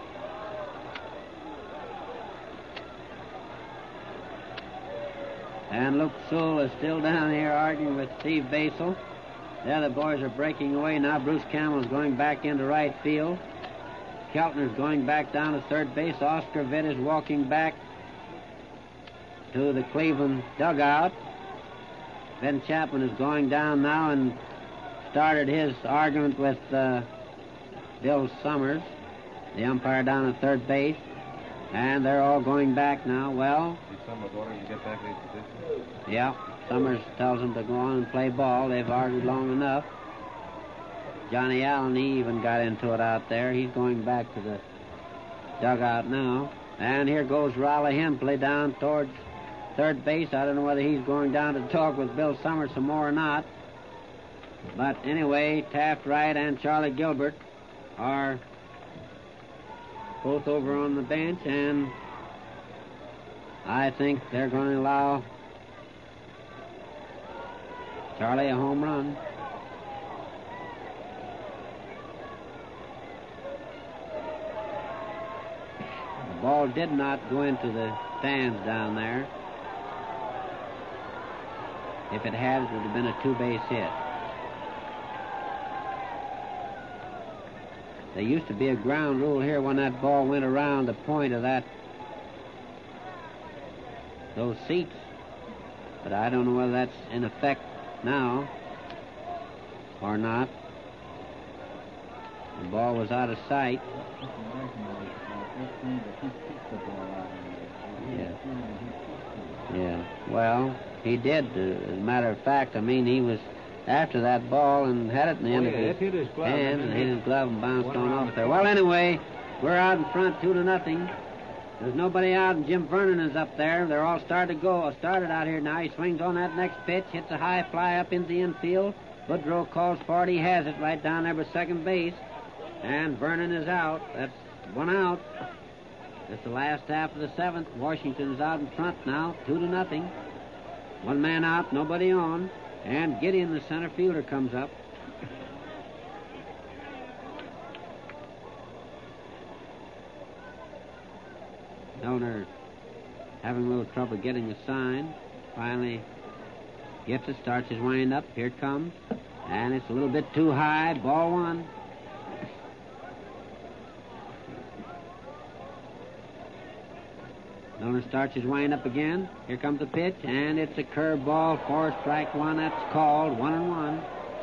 And Luke Sewell is still down here arguing with Steve Basil. The other boys are breaking away now. Bruce Campbell is going back into right field. Keltner's going back down to third base. Oscar Vitt is walking back to the Cleveland dugout. Ben Chapman is going down now and started his argument with Bill Summers, the umpire down at third base. And they're all going back now. Well, Summers ordering to get back in his position? Yeah, Summers tells them to go on and play ball. They've argued long enough. Johnny Allen, he even got into it out there. He's going back to the dugout now. And here goes Riley Hemsley down towards third base. I don't know whether he's going down to talk with Bill Summers some more or not. But anyway, Taft Wright and Charlie Gilbert are both over on the bench, and I think they're going to allow Charlie a home run. The ball did not go into the stands down there. If it had, it would have been a two-base hit. There used to be a ground rule here when that ball went around the point of those seats, but I don't know whether that's in effect now or not. The ball was out of sight. Yeah. Well, he did. As a matter of fact, I mean, he was after that ball and had it in the end of his hand and hit his glove and bounced on off there. Well, anyway, we're out in front 2-0. There's nobody out, and Jim Vernon is up there. They're all started out here now. He swings on that next pitch, hits a high fly up into the infield. Woodrow calls for it. He has it right down there by second base. And Vernon is out. That's one out. It's the last half of the seventh. Washington's out in front now, 2-0. One man out, nobody on. And Gideon, the center fielder, comes up. Milner having a little trouble getting the sign. Finally gets it, starts his wind up. Here it comes. And it's a little bit too high. Ball one. Milner starts his wind up again. Here comes the pitch, and it's a curve ball for strike one. That's called 1-1.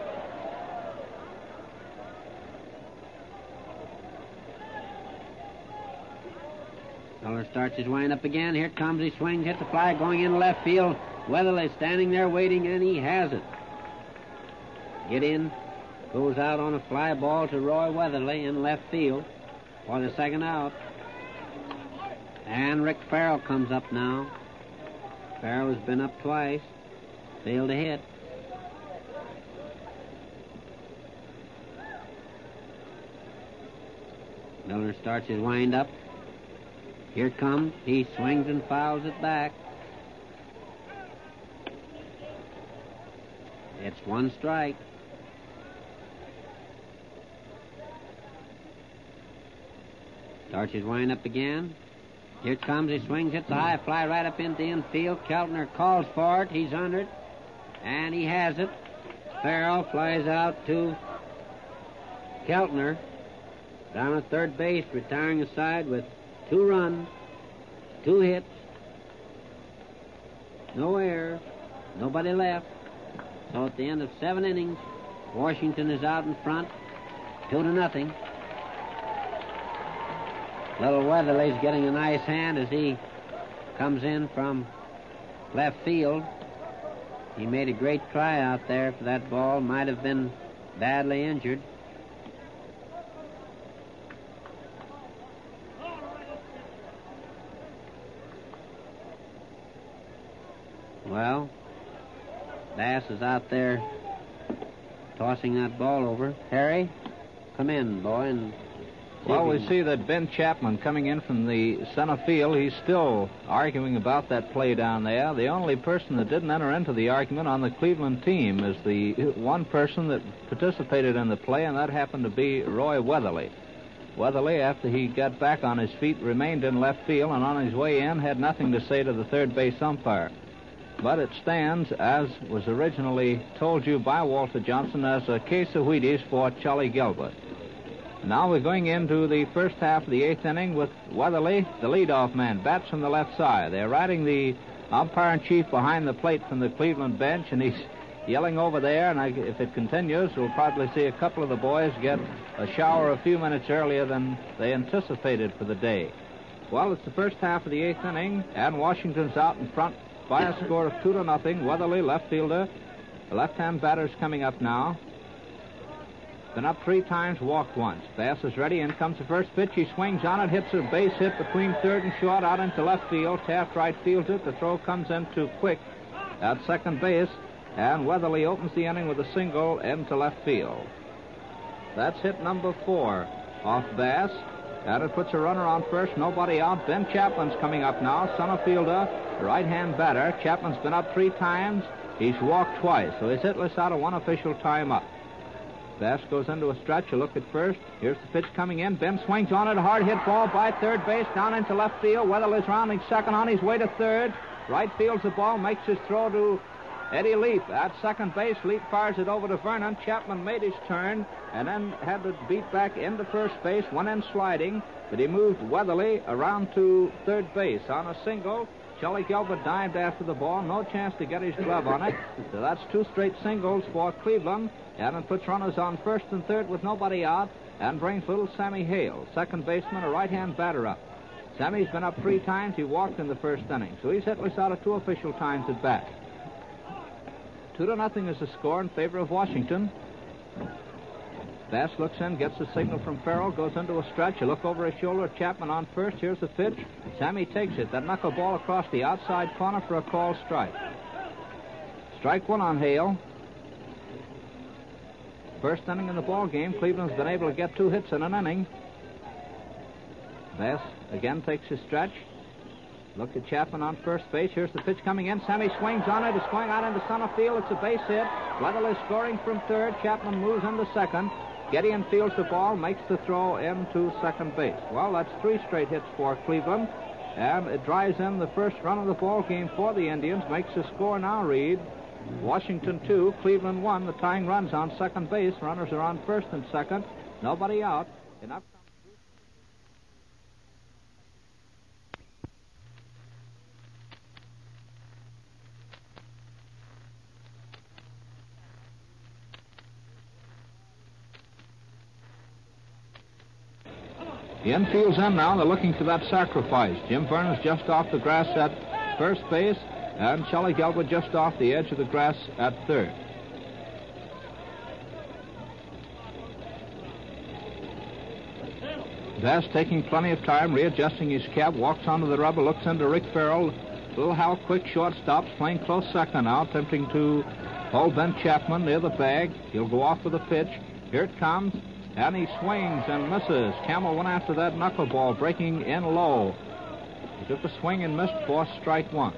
Milner starts his wind up again. Here it comes. He swings, hits a fly going in left field. Weatherly standing there waiting, and he has it. Gideon goes out on a fly ball to Roy Weatherly in left field for the second out. And Rick Farrell comes up now. Farrell has been up twice. Failed to hit. Milner starts his wind up. Here it comes. He swings and fouls it back. It's one strike. Starts his wind up again. Here it comes. He swings, hits a high fly right up into the infield. Keltner calls for it. He's under it. And he has it. Farrell flies out to Keltner. Down at third base, retiring the side with 2 runs, 2 hits, no errors, nobody left. So at the end of 7 innings, Washington is out in front, 2-0. Little Weatherly's getting a nice hand as he comes in from left field. He made a great try out there for that ball. Might have been badly injured. Well, Bass is out there tossing that ball over. Harry, come in, boy, and well, we see that Ben Chapman coming in from the center field. He's still arguing about that play down there. The only person that didn't enter into the argument on the Cleveland team is the one person that participated in the play, and that happened to be Roy Weatherly. Weatherly, after he got back on his feet, remained in left field, and on his way in had nothing to say to the third base umpire. But it stands, as was originally told you by Walter Johnson, as a case of Wheaties for Charlie Gilbert. Now we're going into the first half of the 8th inning with Weatherly, the leadoff man, bats from the left side. They're riding the umpire-in-chief behind the plate from the Cleveland bench, and he's yelling over there, and if it continues, we'll probably see a couple of the boys get a shower a few minutes earlier than they anticipated for the day. Well, it's the first half of the 8th inning, and Washington's out in front by a score of 2-0. Weatherly, left fielder. The left-hand batter's coming up now. Been up 3 times, walked once. Bass is ready. In comes the first pitch. He swings on it, hits a base hit between third and short, out into left field. Taft right fields it. The throw comes in too quick at second base, and Weatherly opens the inning with a single into left field. That's hit number 4 off Bass, and it puts a runner on first. Nobody out. Ben Chapman's coming up now, center fielder, right-hand batter. Chapman's been up 3 times. He's walked twice, so he's hitless out of 1 official time up. Bass goes into a stretch. A look at first. Here's the pitch coming in. Ben swings on it. A hard hit ball by third base down into left field. Weatherly's rounding second, on his way to third. Right fields the ball, makes his throw to Eddie Leap at second base. Leap fires it over to Vernon. Chapman made his turn and then had to beat back into first base. Went in sliding, but he moved Weatherly around to third base on a single. Charlie Gilbert dived after the ball. No chance to get his glove on it. So that's 2 straight singles for Cleveland. And it puts runners on first and third with nobody out, and brings little Sammy Hale, second baseman, a right-hand batter, up. Sammy's been up 3 times. He walked in the first inning, so he's hitless out of 2 official times at bat. 2-0 is the score in favor of Washington. Bass looks in, gets the signal from Farrell, goes into a stretch. You look over his shoulder at Chapman on first. Here's the pitch. Sammy takes it. That knuckleball across the outside corner for a called strike. Strike one on Hale. First inning in the ball game. Cleveland's been able to get 2 hits in an inning. Bass again takes his stretch. Look at Chapman on first base. Here's the pitch coming in. Sammy swings on it. It's going out into center field. It's a base hit. Weatherly scoring from third. Chapman moves into second. Gideon fields the ball, makes the throw into second base. Well, that's 3 straight hits for Cleveland, and it drives in the first run of the ball game for the Indians. Makes the score now read Washington 2, Cleveland 1. The tying runs on second base. Runners are on first and second. Nobody out. Enough. The infield's in now. They're looking for that sacrifice. Jim Vernon's just off the grass at first base, and Charlie Gelbert just off the edge of the grass at third. Bass taking plenty of time, readjusting his cap, walks onto the rubber, looks into Rick Farrell. Little Hal Quick shortstops, playing close second now, attempting to hold Ben Chapman near the bag. He'll go off with a pitch. Here it comes. And he swings and misses. Campbell went after that knuckleball, breaking in low. He took a swing and missed for strike one.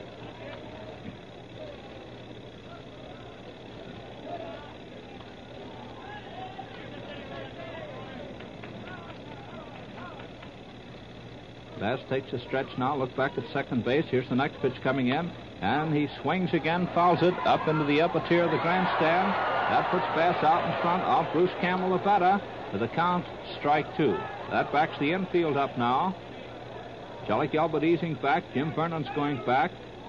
Bass takes a stretch now. Look back at second base. Here's the next pitch coming in. And he swings again, fouls it up into the upper tier of the grandstand. That puts Bass out in front of Bruce Campbell, the batter. With the count, strike 2. That backs the infield up now. Charlie Gelbert easing back. Jim Vernon's going back.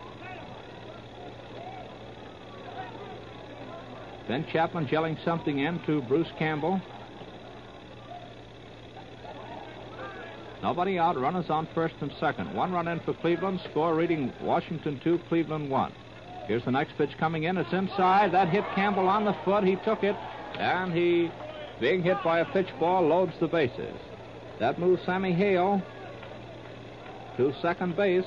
Ben Chapman gelling something in to Bruce Campbell. Nobody out. Runners on first and second. 1 run in for Cleveland. Score reading Washington 2, Cleveland 1. Here's the next pitch coming in. It's inside. That hit Campbell on the foot. He took it, and he, being hit by a pitch ball, loads the bases. That moves Sammy Hale to second base,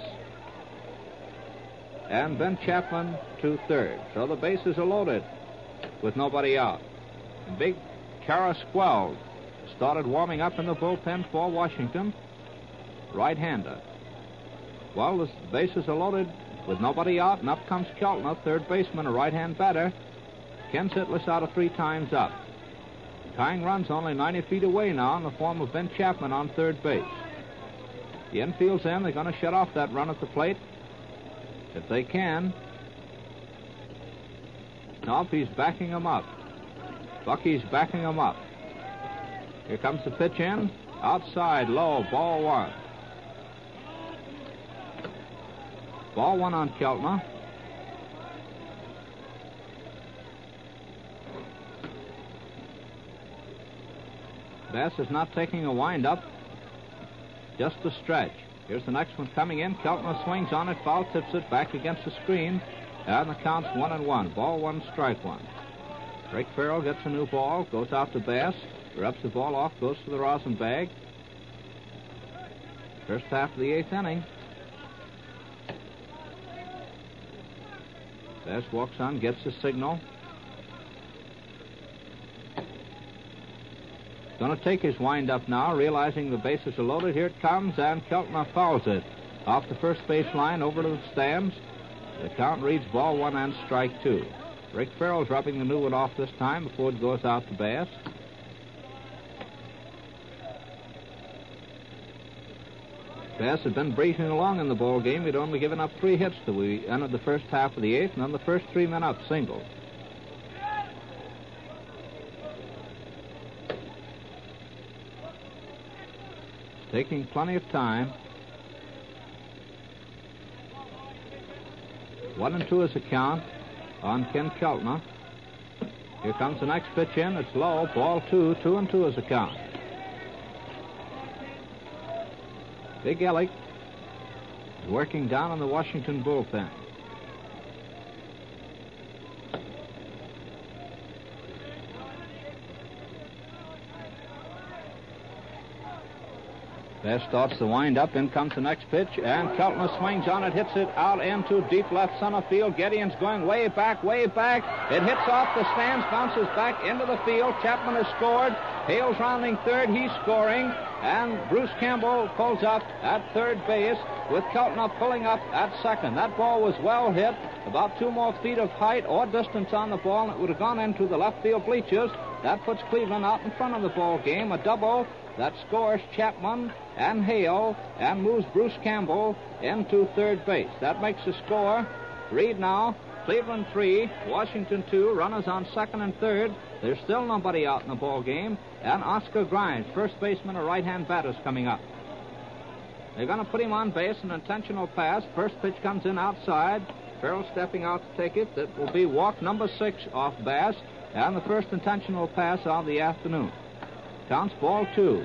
and Ben Chapman to third. So the bases are loaded with nobody out. And Big Kara Squell started warming up in the bullpen for Washington. Right-hander. Well, the bases are loaded with nobody out, and up comes Keltner, third baseman, a right-hand batter. Ken Sitlis out of 3 times up. Tying runs only 90 feet away now in the form of Ben Chapman on third base. The infield's in. They're going to shut off that run at the plate if they can. Nope, he's backing him up. Bucky's backing him up. Here comes the pitch in. Outside, low, ball 1. Ball 1 on Keltner. Bass is not taking a wind-up, just a stretch. Here's the next one coming in. Keltner swings on it, foul tips it back against the screen, and the count's 1-1. Ball 1, strike 1. Rick Farrell gets a new ball, goes out to Bass, rubs the ball off, goes to the rosin bag. First half of the 8th inning. Bass walks on, gets the signal. Going to take his wind-up now, realizing the bases are loaded. Here it comes, and Keltner fouls it off the first base line over to the stands. The count reads ball 1 and strike 2. Rick Farrell's rubbing the new one off this time before it goes out to Bass. Bass had been breezing along in the ball game. He'd only given up 3 hits till we entered the first half of the 8th, and then the first 3 men up single. Taking plenty of time. 1-2 is the count on Ken Keltner. Here comes the next pitch in. It's low. Ball 2. 2-2 is the count. Big Ellick is working down on the Washington bullpen. There starts the wind-up. In comes the next pitch, and Keltner swings on it, hits it out into deep left center field. Gideon's going way back, way back. It hits off the stands, bounces back into the field. Chapman has scored. Hale's rounding third. He's scoring. And Bruce Campbell pulls up at third base with Keltner pulling up at second. That ball was well hit, about 2 more feet of height or distance on the ball, and it would have gone into the left field bleachers. That puts Cleveland out in front of the ball game. A double that scores Chapman and Hale and moves Bruce Campbell into third base. That makes the score. Read now. Cleveland 3, Washington 2, runners on second and third. There's still nobody out in the ball game. And Oscar Grimes, first baseman, a right-hand batter, is coming up. They're going to put him on base, an intentional pass. First pitch comes in outside. Farrell stepping out to take it. That will be walk number 6 off Bass, and the first intentional pass of the afternoon. Counts ball 2.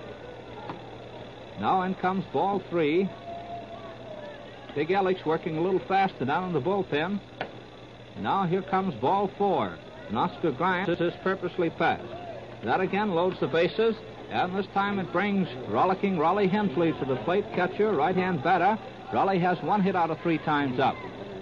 Now in comes ball 3. Big Ellick's working a little faster down in the bullpen. Now here comes ball 4. And Oscar Grimes is purposely passed. That again loads the bases, and this time it brings rollicking Raleigh Hensley to the plate. Catcher, right-hand batter. Raleigh has 1 hit out of 3 times up.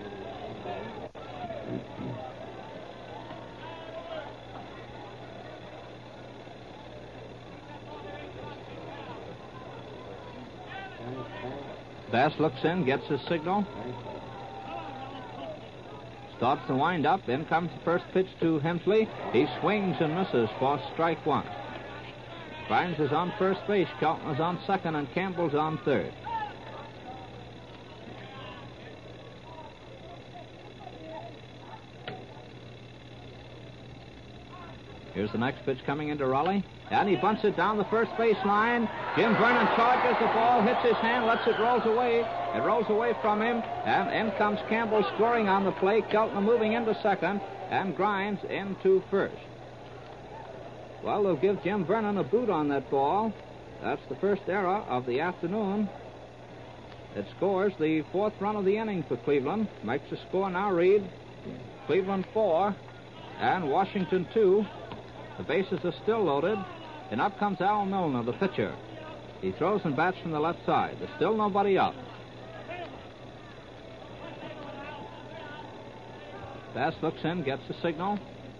Bass looks in, gets his signal. Starts the wind-up. In comes the first pitch to Hensley. He swings and misses for strike 1. Grimes is on first base. Keltner's on second, and Campbell's on third. Here's the next pitch coming into Raleigh. And he bunts it down the first base line. Jim Vernon charges the ball, hits his hand, lets it roll away. It rolls away from him. And in comes Campbell scoring on the plate. Keltner moving into second. And Grimes into first. Well, they'll give Jim Vernon a boot on that ball. That's the first error of the afternoon. It scores the 4th run of the inning for Cleveland. Makes the score now read Cleveland 4 and Washington 2. The bases are still loaded, and up comes Al Milner, the pitcher. He throws and bats from the left side. There's still nobody up. Bass looks in, gets the signal.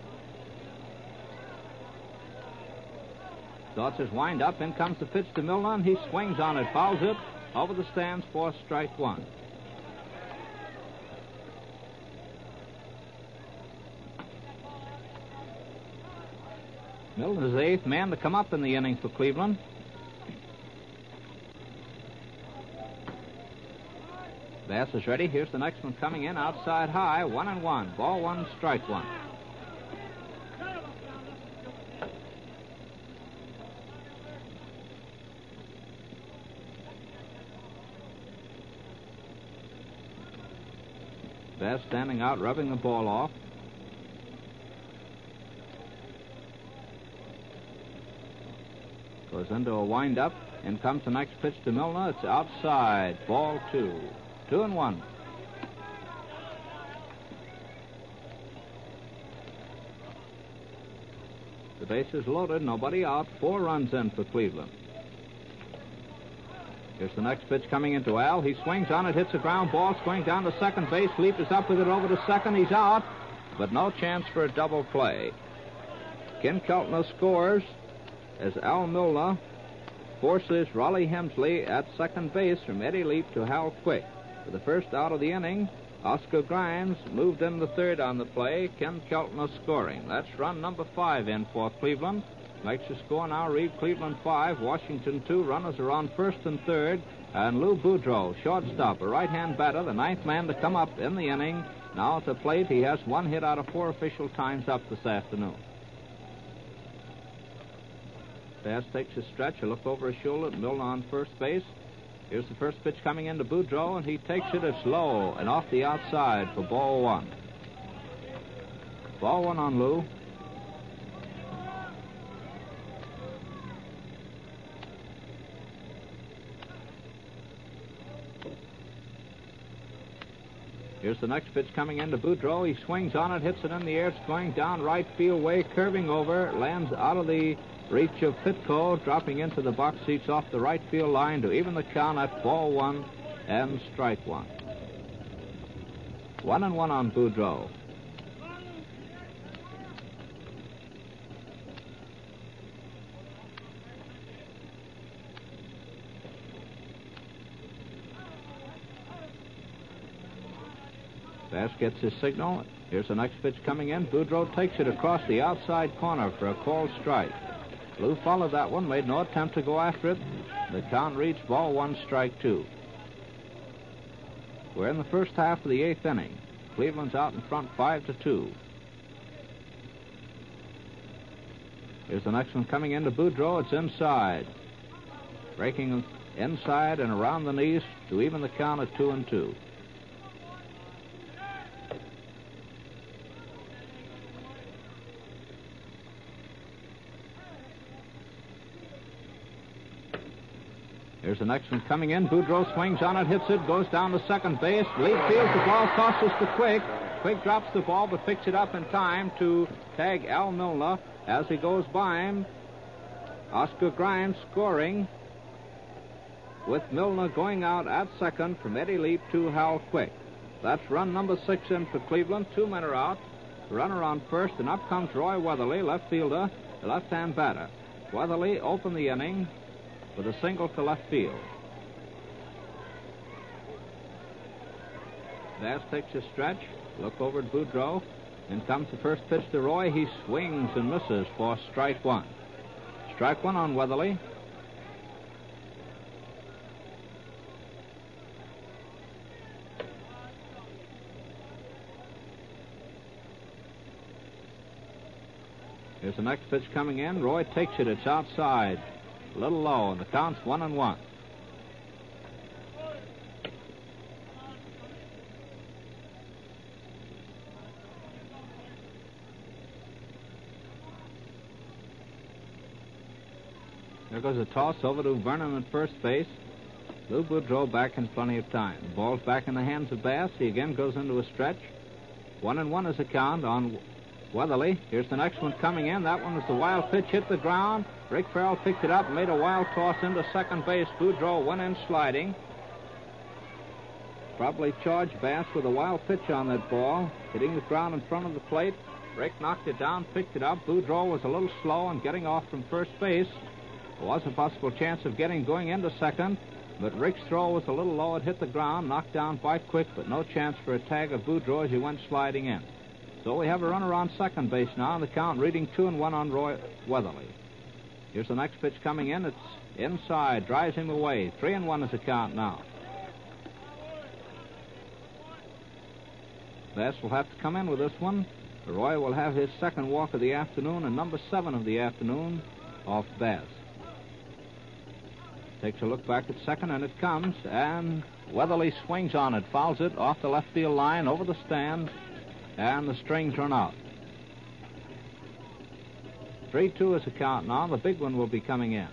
Starts his wind up. In comes the pitch to Milner, and he swings on it, fouls it over the stands for strike 1. Milton is the 8th man to come up in the inning for Cleveland. Bass is ready. Here's the next one coming in outside high. 1-1. Ball 1, strike 1. Bass standing out, rubbing the ball off. Goes into a wind-up. In comes the next pitch to Milner. It's outside. Ball 2. 2-1. The base is loaded. Nobody out. 4 runs in for Cleveland. Here's the next pitch coming into Al. He swings on it, hits a ground ball, swing down to second base. Leap is up with it over to second. He's out, but no chance for a double play. Ken Keltner scores as Al Milner forces Raleigh Hensley at second base from Eddie Leap to Hal Quick. For the first out of the inning, Oscar Grimes moved in the third on the play. Ken Keltner scoring. That's run number 5 in for Cleveland. Makes the score now read Cleveland 5, Washington 2. Runners are on first and third. And Lou Boudreau, shortstop, a right-hand batter, the 9th man to come up in the inning. Now at the plate, he has 1 hit out of 4 official times up this afternoon. Bass takes a stretch, a look over his shoulder at Milner on first base. Here's the first pitch coming into Boudreau, and he takes it. It's low and off the outside for ball 1. Ball 1 on Lou. Here's the next pitch coming into Boudreau. He swings on it, hits it in the air. It's going down right field way, curving over, lands out of the reach of Pitco, dropping into the box seats off the right field line to even the count at ball one and strike one. 1-1 on Boudreau. Bass gets his signal. Here's the next pitch coming in. Boudreau takes it across the outside corner for a called strike. Lou followed that one, made no attempt to go after it. The count reads ball one, strike two. We're in the first half of the eighth inning. Cleveland's out in front 5-2. Here's the next one coming into Boudreau. It's inside. Breaking inside and around the knees to even the count at 2-2. Here's the next one coming in. Boudreau swings on it, hits it, goes down to second base. Lead fields the ball, tosses to Quick. Quick drops the ball, but picks it up in time to tag Al Milner as he goes by him. Oscar Grimes scoring, with Milner going out at second from Eddie Leap to Hal Quick. That's run number 6 in for Cleveland. 2 men are out. Runner on first, and up comes Roy Weatherly, left fielder, the left-hand batter. Weatherly opened the inning with a single to left field. Bass takes a stretch, look over at Boudreau, and comes the first pitch to Roy. He swings and misses for strike one. Strike one on Weatherly. Here's the next pitch coming in. Roy takes it. It's outside. A little low, and the count's 1-1. There goes a toss over to Vernon at first base. Lou Boudreau back in plenty of time. The ball's back in the hands of Bass. He again goes into a stretch. 1-1 is the count on Weatherly. Here's the next one coming in. That one was the wild pitch, hit the ground. Rick Farrell picked it up and made a wild toss into second base. Boudreau went in sliding. Probably charged Bass with a wild pitch on that ball, hitting the ground in front of the plate. Rick knocked it down, picked it up. Boudreau was a little slow on getting off from first base. There was a possible chance of going into second, but Rick's throw was a little low. It hit the ground, knocked down by Quick, but no chance for a tag of Boudreau as he went sliding in. So we have a runner on second base now, and the count reading 2-1 on Roy Weatherly. Here's the next pitch coming in. It's inside, drives him away. 3-1 is the count now. Bass will have to come in with this one. Roy will have his second walk of the afternoon and number 7 of the afternoon off Bass. Takes a look back at second, and it comes, and Weatherly swings on it, fouls it off the left field line, over the stand, and the strings run out. 3-2 is the count now. The big one will be coming in.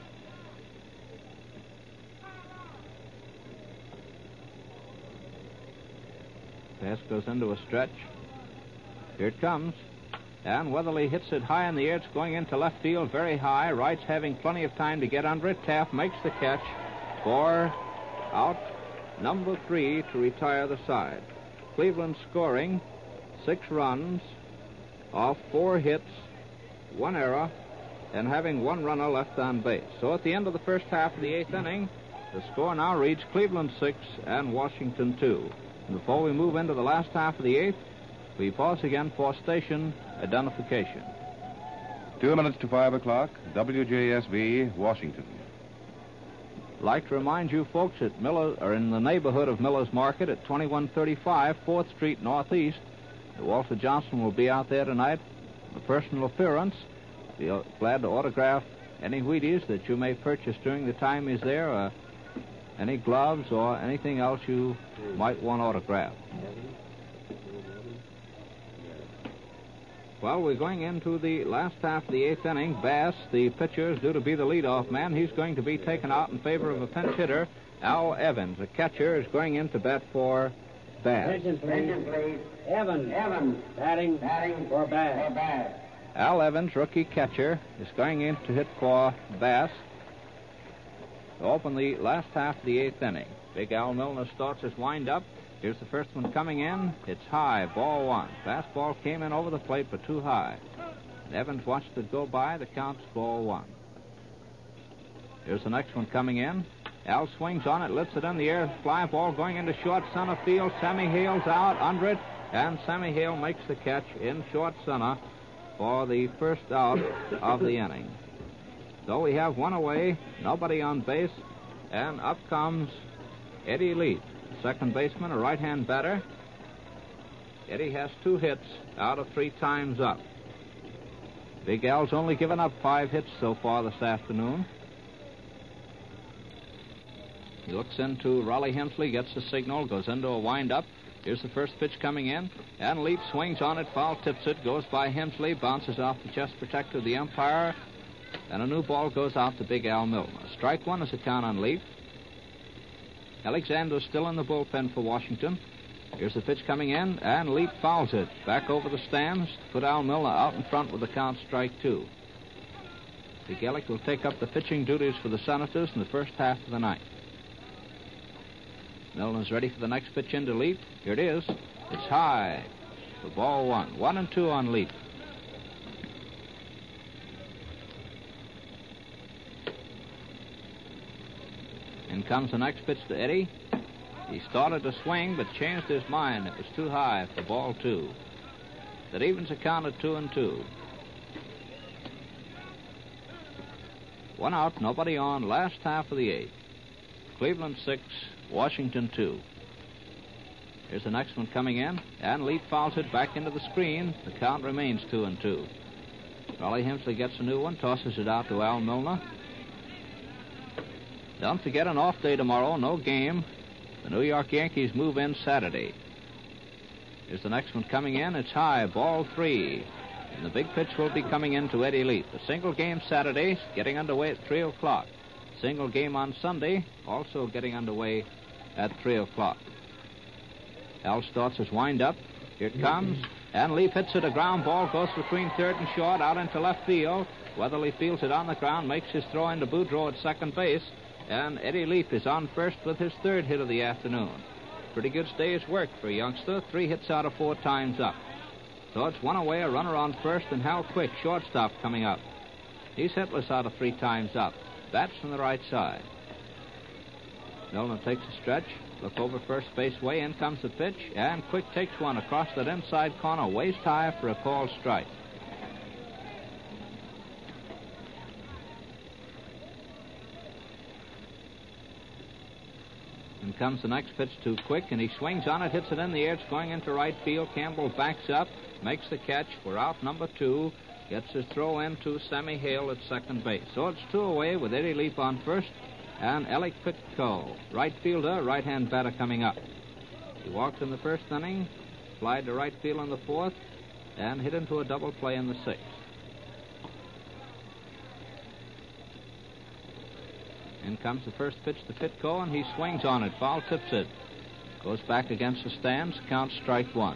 Bass goes into a stretch. Here it comes. And Weatherly hits it high in the air. It's going into left field very high. Wright's having plenty of time to get under it. Taft makes the catch for out number 3 to retire the side. Cleveland scoring 6 runs off 4 hits, 1 error, and having 1 runner left on base. So at the end of the first half of the 8th inning, the score now reads Cleveland 6 and Washington 2. And before we move into the last half of the 8th, we pause again for station identification. 2 minutes to 5 o'clock, WJSV, Washington. I'd like to remind you folks that Miller are in the neighborhood of Miller's Market at 2135 4th Street Northeast. Walter Johnson will be out there tonight, a personal appearance. Be glad to autograph any Wheaties that you may purchase during the time he's there, or any gloves or anything else you might want autographed. Well, we're going into the last half of the 8th inning. Bass, the pitcher, is due to be the leadoff man. He's going to be taken out in favor of a pinch hitter, Al Evans. The catcher is going in to bat for Bass. Attention, please. Evans. Batting for Bass. Al Evans, rookie catcher, is going in to hit for Bass to open the last half of the 8th inning. Big Al Milner starts his wind-up. Here's the first one coming in. It's high, ball 1. Fastball came in over the plate, but too high. Evans watched it go by. The count's ball 1. Here's the next one coming in. Al swings on it, lifts it in the air. Fly ball going into short center field. Sammy Hale's out under it, and Sammy Hale makes the catch in short center for the first out of the inning. So we have one away, nobody on base, and up comes Eddie Leaf, second baseman, a right-hand batter. Eddie has 2 hits out of 3 times up. Big Al's only given up 5 hits so far this afternoon. He looks into Raleigh Hensley, gets the signal, goes into a wind-up. Here's the first pitch coming in, and Leaf swings on it, foul tips it, goes by Hensley, bounces off the chest protector of the umpire, and a new ball goes out to Big Al Milner. Strike 1 is a count on Leaf. Alexander's still in the bullpen for Washington. Here's the pitch coming in, and Leaf fouls it. Back over the stands, put Al Milner out in front with the count strike 2. Big Ellick will take up the pitching duties for the Senators in the first half of the ninth. Milner's ready for the next pitch into Leaf. Here it is. It's high for ball 1. 1-2 on Leaf. In comes the next pitch to Eddie. He started to swing, but changed his mind. It was too high for ball 2. That evens a count at 2-2. 1 out, nobody on, last half of the 8th. Cleveland 6, Washington 2. Here's the next one coming in, and Leaf fouls it back into the screen. The count remains 2-2. Raleigh Hensley gets a new one, tosses it out to Al Milner. Don't forget, an off day tomorrow, no game. The New York Yankees move in Saturday. Here's the next one coming in. It's high, ball 3. And the big pitch will be coming in to Eddie Leaf. A single game Saturday, getting underway at 3 o'clock. Single game on Sunday, also getting underway at 3 o'clock. Al starts his wind-up. Here it comes. And Leaf hits it. A ground ball goes between third and short, out into left field. Weatherly fields it on the ground, makes his throw into Boudreau at second base. And Eddie Leaf is on first with his 3rd hit of the afternoon. Pretty good day's work for a youngster. 3 hits out of 4 times up. So it's 1 away, a runner on first, and Hal Quick, shortstop, coming up. He's hitless out of 3 times up. Bats from the right side. Milner takes a stretch. Look over first base way. In comes the pitch. And Quick takes one across that inside corner, waist high for a called strike. And comes the next pitch to Quick, and he swings on it, hits it in the air. It's going into right field. Campbell backs up, makes the catch. We're out number 2. Gets his throw in to Sammy Hale at second base. So it's 2 away with Eddie Leaf on first and Alec Pitco, right fielder, right-hand batter, coming up. He walked in the first inning, flied to right field in the 4th, and hit into a double play in the 6th. In comes the first pitch to Pitco, and he swings on it. Foul tips it. Goes back against the stands. Count strike 1.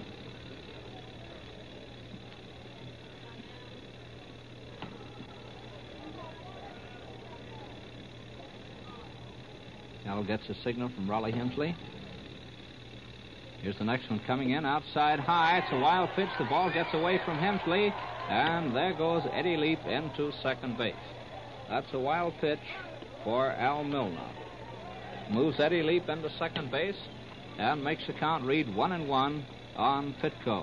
Al gets a signal from Raleigh Hensley. Here's the next one coming in. Outside high. It's a wild pitch. The ball gets away from Hensley. And there goes Eddie Leaf into second base. That's a wild pitch for Al Milner. Moves Eddie Leaf into second base and makes the count read 1-1 on Pitco.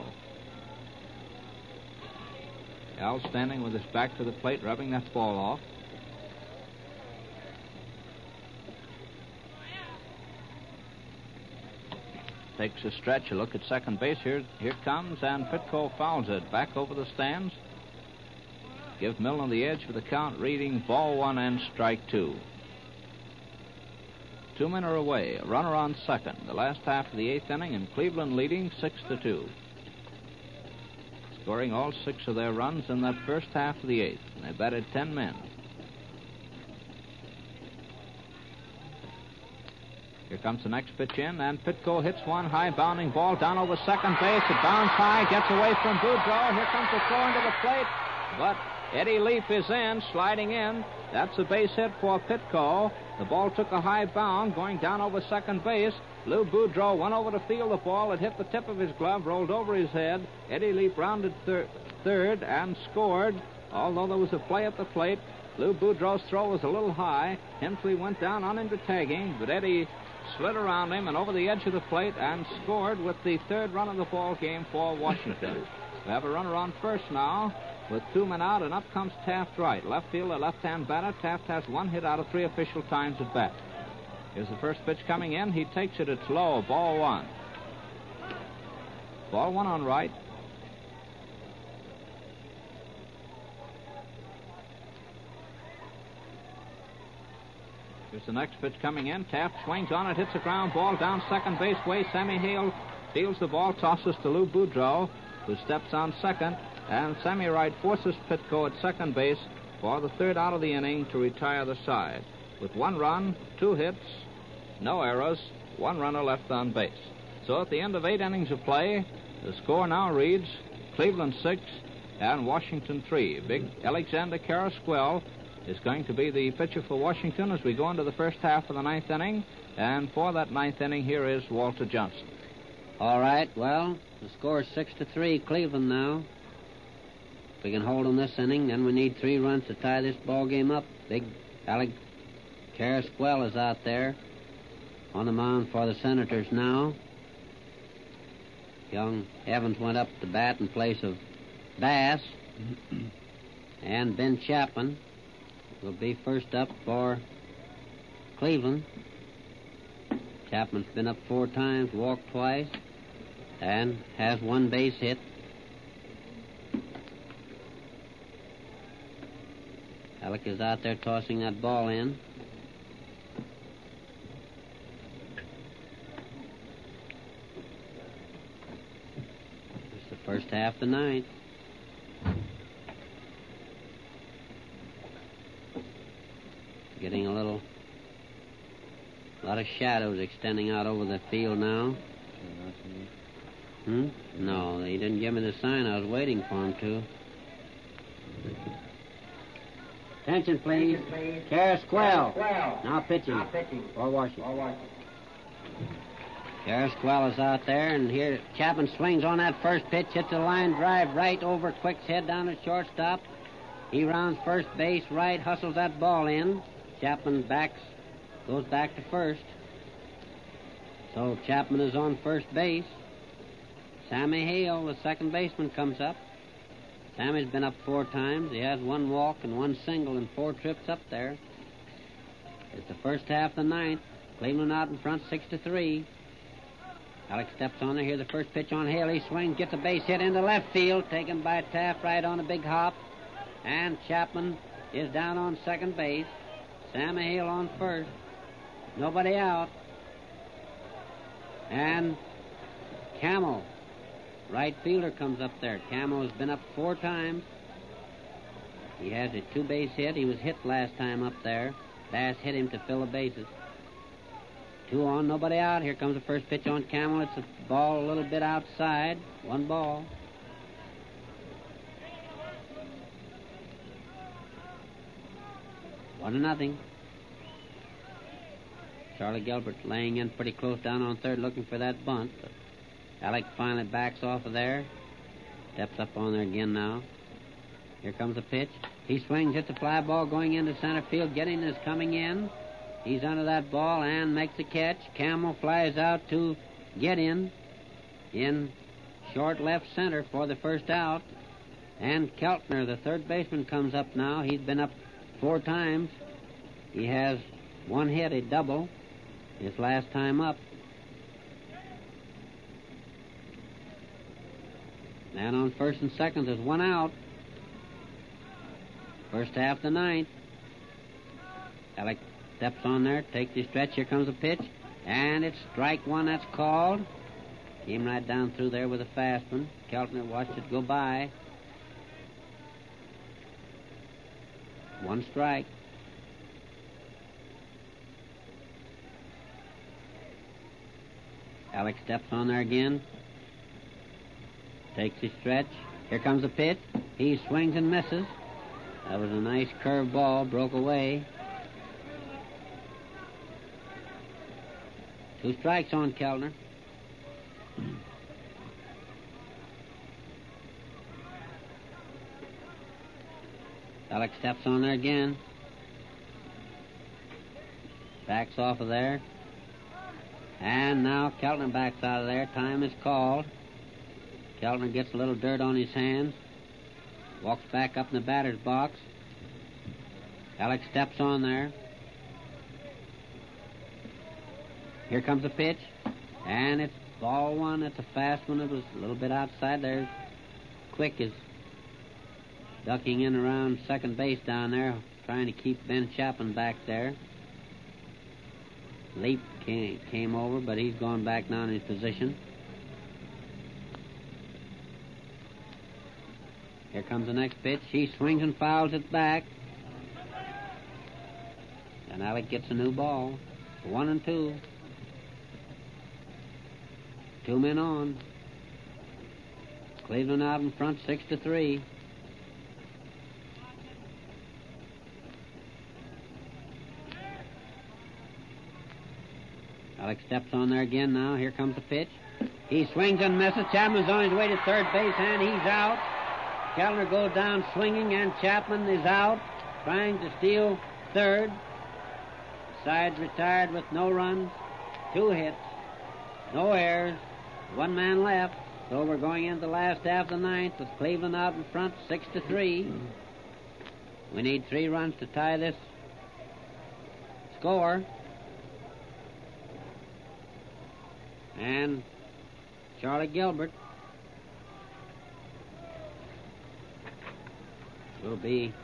Al standing with his back to the plate, rubbing that ball off. Takes a stretch, a look at second base. Here comes, and Pitco fouls it back over the stands. Give Milner the edge for the count, reading ball 1 and strike 2. 2 men are away, a runner on second. The last half of the 8th inning, and Cleveland leading 6-2. Scoring all 6 of their runs in that first half of the 8th. And they batted 10 men. Here comes the next pitch in, and Pitco hits one high bounding ball down over second base. It bounds high, gets away from Boudreau. Here comes the throw into the plate, but Eddie Leaf is in, sliding in. That's a base hit for Pitco. The ball took a high bound, going down over second base. Lou Boudreau went over to field the ball. It hit the tip of his glove, rolled over his head. Eddie Leaf rounded third and scored. Although there was a play at the plate, Lou Boudreau's throw was a little high. Hensley went down on into tagging, but Eddie slid around him and over the edge of the plate and scored with the third run of the ball game for Washington. We have a runner on first now with 2 men out, and up comes Taft Wright. Left fielder, left-hand batter. Taft has 1 hit out of 3 official times at bat. Here's the first pitch coming in. He takes it. It's low. Ball 1. Ball 1 on Wright. Here's the next pitch coming in. Taft swings on it, hits a ground ball down second base way. Sammy Hale fields the ball, tosses to Lou Boudreau, who steps on second. And Sammy Wright forces Pitco at second base for the third out of the inning to retire the side. With 1 run, 2 hits, no errors, 1 runner left on base. So at the end of 8 innings of play, the score now reads Cleveland 6 and Washington 3. Big Alexander Carrasquel is going to be the pitcher for Washington as we go into the first half of the 9th inning. And for that 9th inning, here is Walter Johnson. All right, well, the score is 6-3, Cleveland now. If we can hold in this inning, then we need 3 runs to tie this ball game up. Big Alex Carrasquel is out there on the mound for the Senators now. Young Evans went up to bat in place of Bass. And Ben Chapman will be first up for Cleveland. Chapman's been up 4 times, walked twice, and has 1 base hit. Alec is out there tossing that ball in. It's the first half of the 9th. Getting a lot of shadows extending out over the field now. No, he didn't give me the sign. I was waiting for him to. Attention, please. Carrasquel. Now pitching for Washington. Carrasquel is out there, and here Chapman swings on that first pitch, hits a line drive right over Quick's head down at shortstop. He rounds first base right, hustles that ball in. Chapman goes back to first. So Chapman is on first base. Sammy Hale, the second baseman, comes up. Sammy's been up 4 times. He has 1 walk and 1 single and 4 trips up there. It's the first half of the 9th. Cleveland out in front, 6-3. Alex steps on there. Here's the first pitch on Hale. He swings, gets a base hit into left field, taken by Taft right on a big hop. And Chapman is down on second base. Sammy Hale on first. Nobody out. And Camel, right fielder, comes up there. Camel has been up 4 times. He has a 2-base hit. He was hit last time up there. Bass hit him to fill the bases. 2 on, nobody out. Here comes the first pitch on Camel. It's a ball a little bit outside. 1 ball. One to nothing. Charlie Gilbert laying in pretty close down on third looking for that bunt. But Alec finally backs off of there. Steps up on there again now. Here comes the pitch. He swings, hits a fly ball going into center field. Getting is coming in. He's under that ball and makes a catch. Camel flies out to get in short left center for the first out. And Keltner, the third baseman, comes up now. He's been up 4 times. He has 1 hit, a double, his last time up. And on first and second, there's 1 out. First half of the 9th. Alec steps on there, takes his stretch. Here comes the pitch. And it's strike 1, that's called. Came right down through there with a fast one. Keltner watched it go by. 1 strike. Alex steps on there again. Takes his stretch. Here comes the pitch. He swings and misses. That was a nice curved ball, broke away. 2 strikes on Keltner. Alex steps on there again. Backs off of there. And now Keltner backs out of there. Time is called. Keltner gets a little dirt on his hands. Walks back up in the batter's box. Alex steps on there. Here comes the pitch. And it's ball 1. It's a fast one. It was a little bit outside there. Quick is ducking in around second base down there, trying to keep Ben Chapman back there. Leap came over, but he's gone back now in his position. Here comes the next pitch. He swings and fouls it back. And Alec gets a new ball. 1-2. 2 men on. Cleveland out in front, 6-3. Alex steps on there again now. Here comes the pitch. He swings and misses. Chapman's on his way to third base, and he's out. Keltner goes down swinging, and Chapman is out, trying to steal third. Side retired with no runs, 2 hits, no errors, 1 man left. So we're going into the last half of the ninth with Cleveland out in front, 6-3. We need 3 runs to tie this score. And Charlie Gilbert will be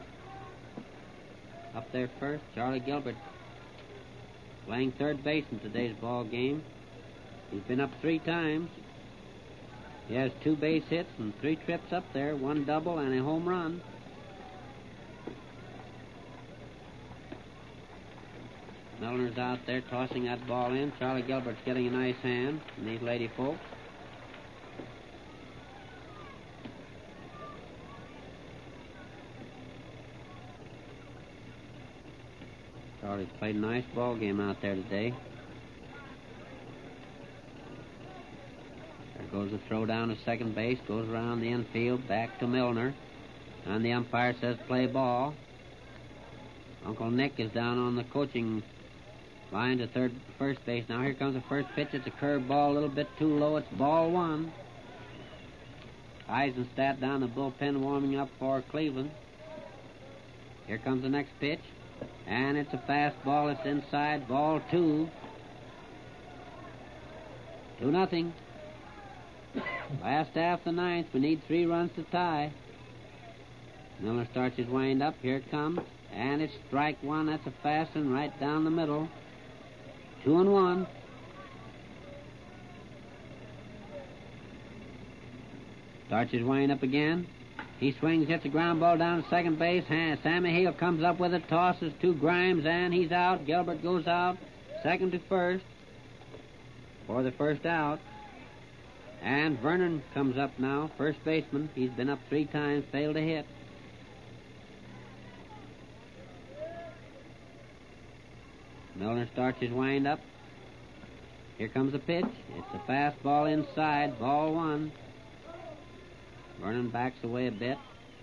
up there first. Charlie Gilbert playing third base in today's ball game. He's been up 3 times. He has 2 base hits and 3 trips up there, 1 double and a home run. Milner's out there tossing that ball in. Charlie Gilbert's getting a nice hand from these lady folks. Charlie's played a nice ball game out there today. There goes the throw down to second base, goes around the infield, back to Milner. And the umpire says play ball. Uncle Nick is down on the coaching line to first base. Now here comes the first pitch. It's a curved ball, a little bit too low. It's ball 1. Eisenstadt down the bullpen warming up for Cleveland. Here comes the next pitch. And it's a fastball. It's inside. Ball 2. 2-0. Last half of the ninth. We need 3 runs to tie. Miller starts his wind up. Here it comes. And it's strike 1. That's a fast one right down the middle. 2-1. Starts his wind up again. He swings, hits a ground ball down to second base. Sammy Hale comes up with it, tosses to Grimes, and he's out. Gilbert goes out, second to first for the first out. And Vernon comes up now, first baseman. He's been up 3 times, failed to hit. Milner starts his wind up. Here comes the pitch. It's a fastball inside, ball 1. Vernon backs away a bit.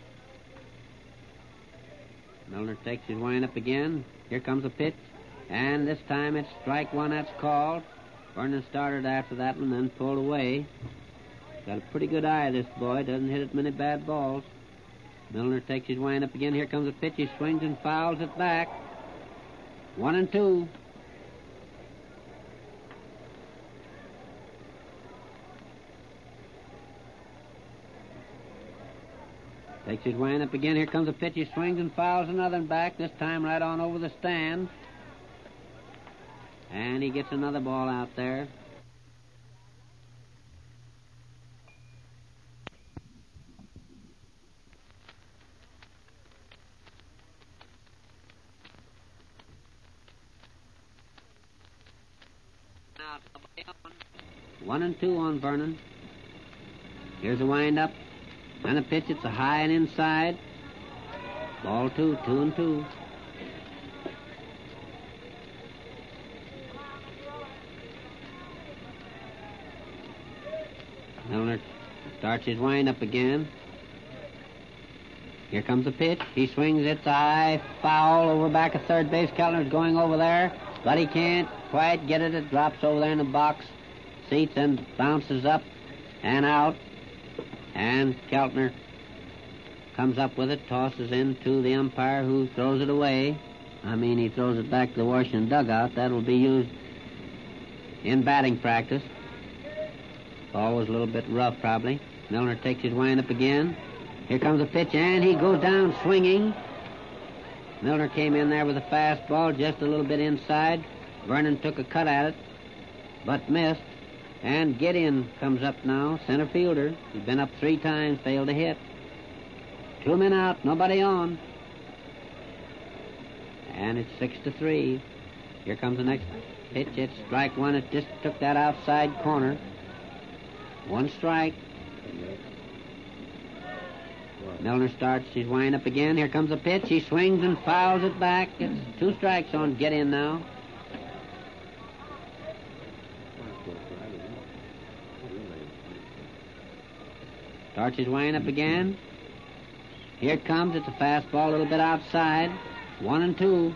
Milner takes his wind up again. Here comes the pitch. And this time it's strike 1 that's called. Vernon started after that one, then pulled away. Got a pretty good eye, this boy. Doesn't hit it many bad balls. Milner takes his wind up again. Here comes the pitch. He swings and fouls it back. 1-2. Takes his wind up again. Here comes the pitch. He swings and fouls another one back, this time right on over the stand. And he gets another ball out there. Now, 1-2 on Vernon. Here's a wind up. And the pitch, it's a high and inside. Ball 2, 2-2. Milner starts his wind-up again. Here comes the pitch. He swings. It's a high foul over back at third base. Keltner's going over there, but he can't quite get it. It drops over there in the box seats and bounces up and out. And Keltner comes up with it, tosses into the umpire, who throws it away. He throws it back to the Washington dugout. That will be used in batting practice. Ball was a little bit rough, probably. Milner takes his wind-up again. Here comes the pitch, and he goes down swinging. Milner came in there with a fastball just a little bit inside. Vernon took a cut at it, but missed. And Gideon comes up now, center fielder. He's been up 3 times, failed to hit. 2 men out, nobody on. And it's 6-3. Here comes the next pitch. It's strike 1. It just took that outside corner. 1 strike. Milner starts his wind-up again. Here comes the pitch. He swings and fouls it back. It's 2 strikes on Gideon now. Starts his wind-up again. Here it comes. It's a fastball a little bit outside. 1-2.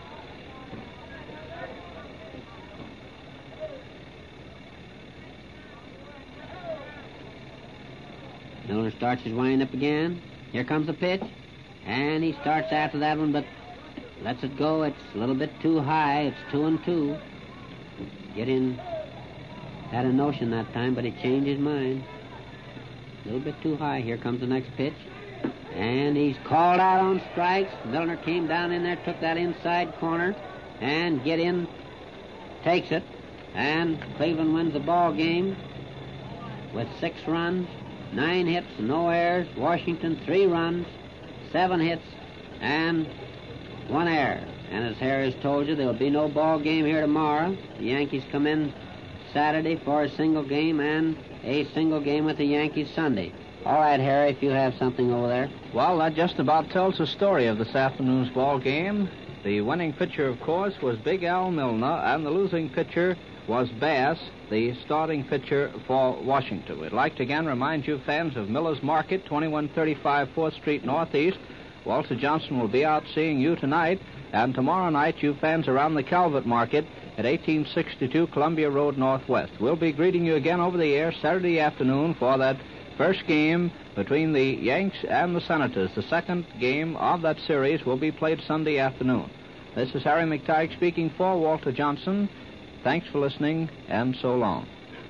Milner starts his wind-up again. Here comes the pitch. And he starts after that one, but lets it go. It's a little bit too high. It's 2-2. Gideon had a notion that time, but he changed his mind. A little bit too high. Here comes the next pitch. And he's called out on strikes. Milner came down in there, took that inside corner, and Gideon takes it. And Cleveland wins the ball game with 6 runs, 9 hits, no errors. Washington 3 runs, 7 hits, and 1 error. And as Harris told you, there'll be no ball game here tomorrow. The Yankees come in Saturday for a single game and a single game with the Yankees Sunday. All right, Harry, if you have something over there. Well, that just about tells the story of this afternoon's ball game. The winning pitcher, of course, was Big Al Milner, and the losing pitcher was Bass, the starting pitcher for Washington. We'd like to again remind you fans of Miller's Market, 2135 4th Street Northeast. Walter Johnson will be out seeing you tonight, and tomorrow night you fans around the Calvert Market at 1862 Columbia Road Northwest. We'll be greeting you again over the air Saturday afternoon for that first game between the Yanks and the Senators. The second game of that series will be played Sunday afternoon. This is Harry McTighe speaking for Walter Johnson. Thanks for listening, and so long.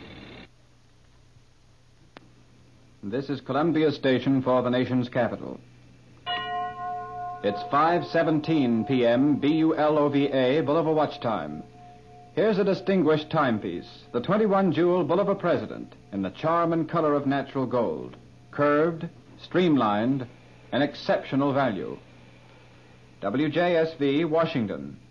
This is Columbia Station for the nation's capital. It's 5:17 p.m. BULOVA, Bulova Watch Time. Here's a distinguished timepiece, the 21-jewel Bulova President, in the charm and color of natural gold, curved, streamlined, and exceptional value. WJSV, Washington.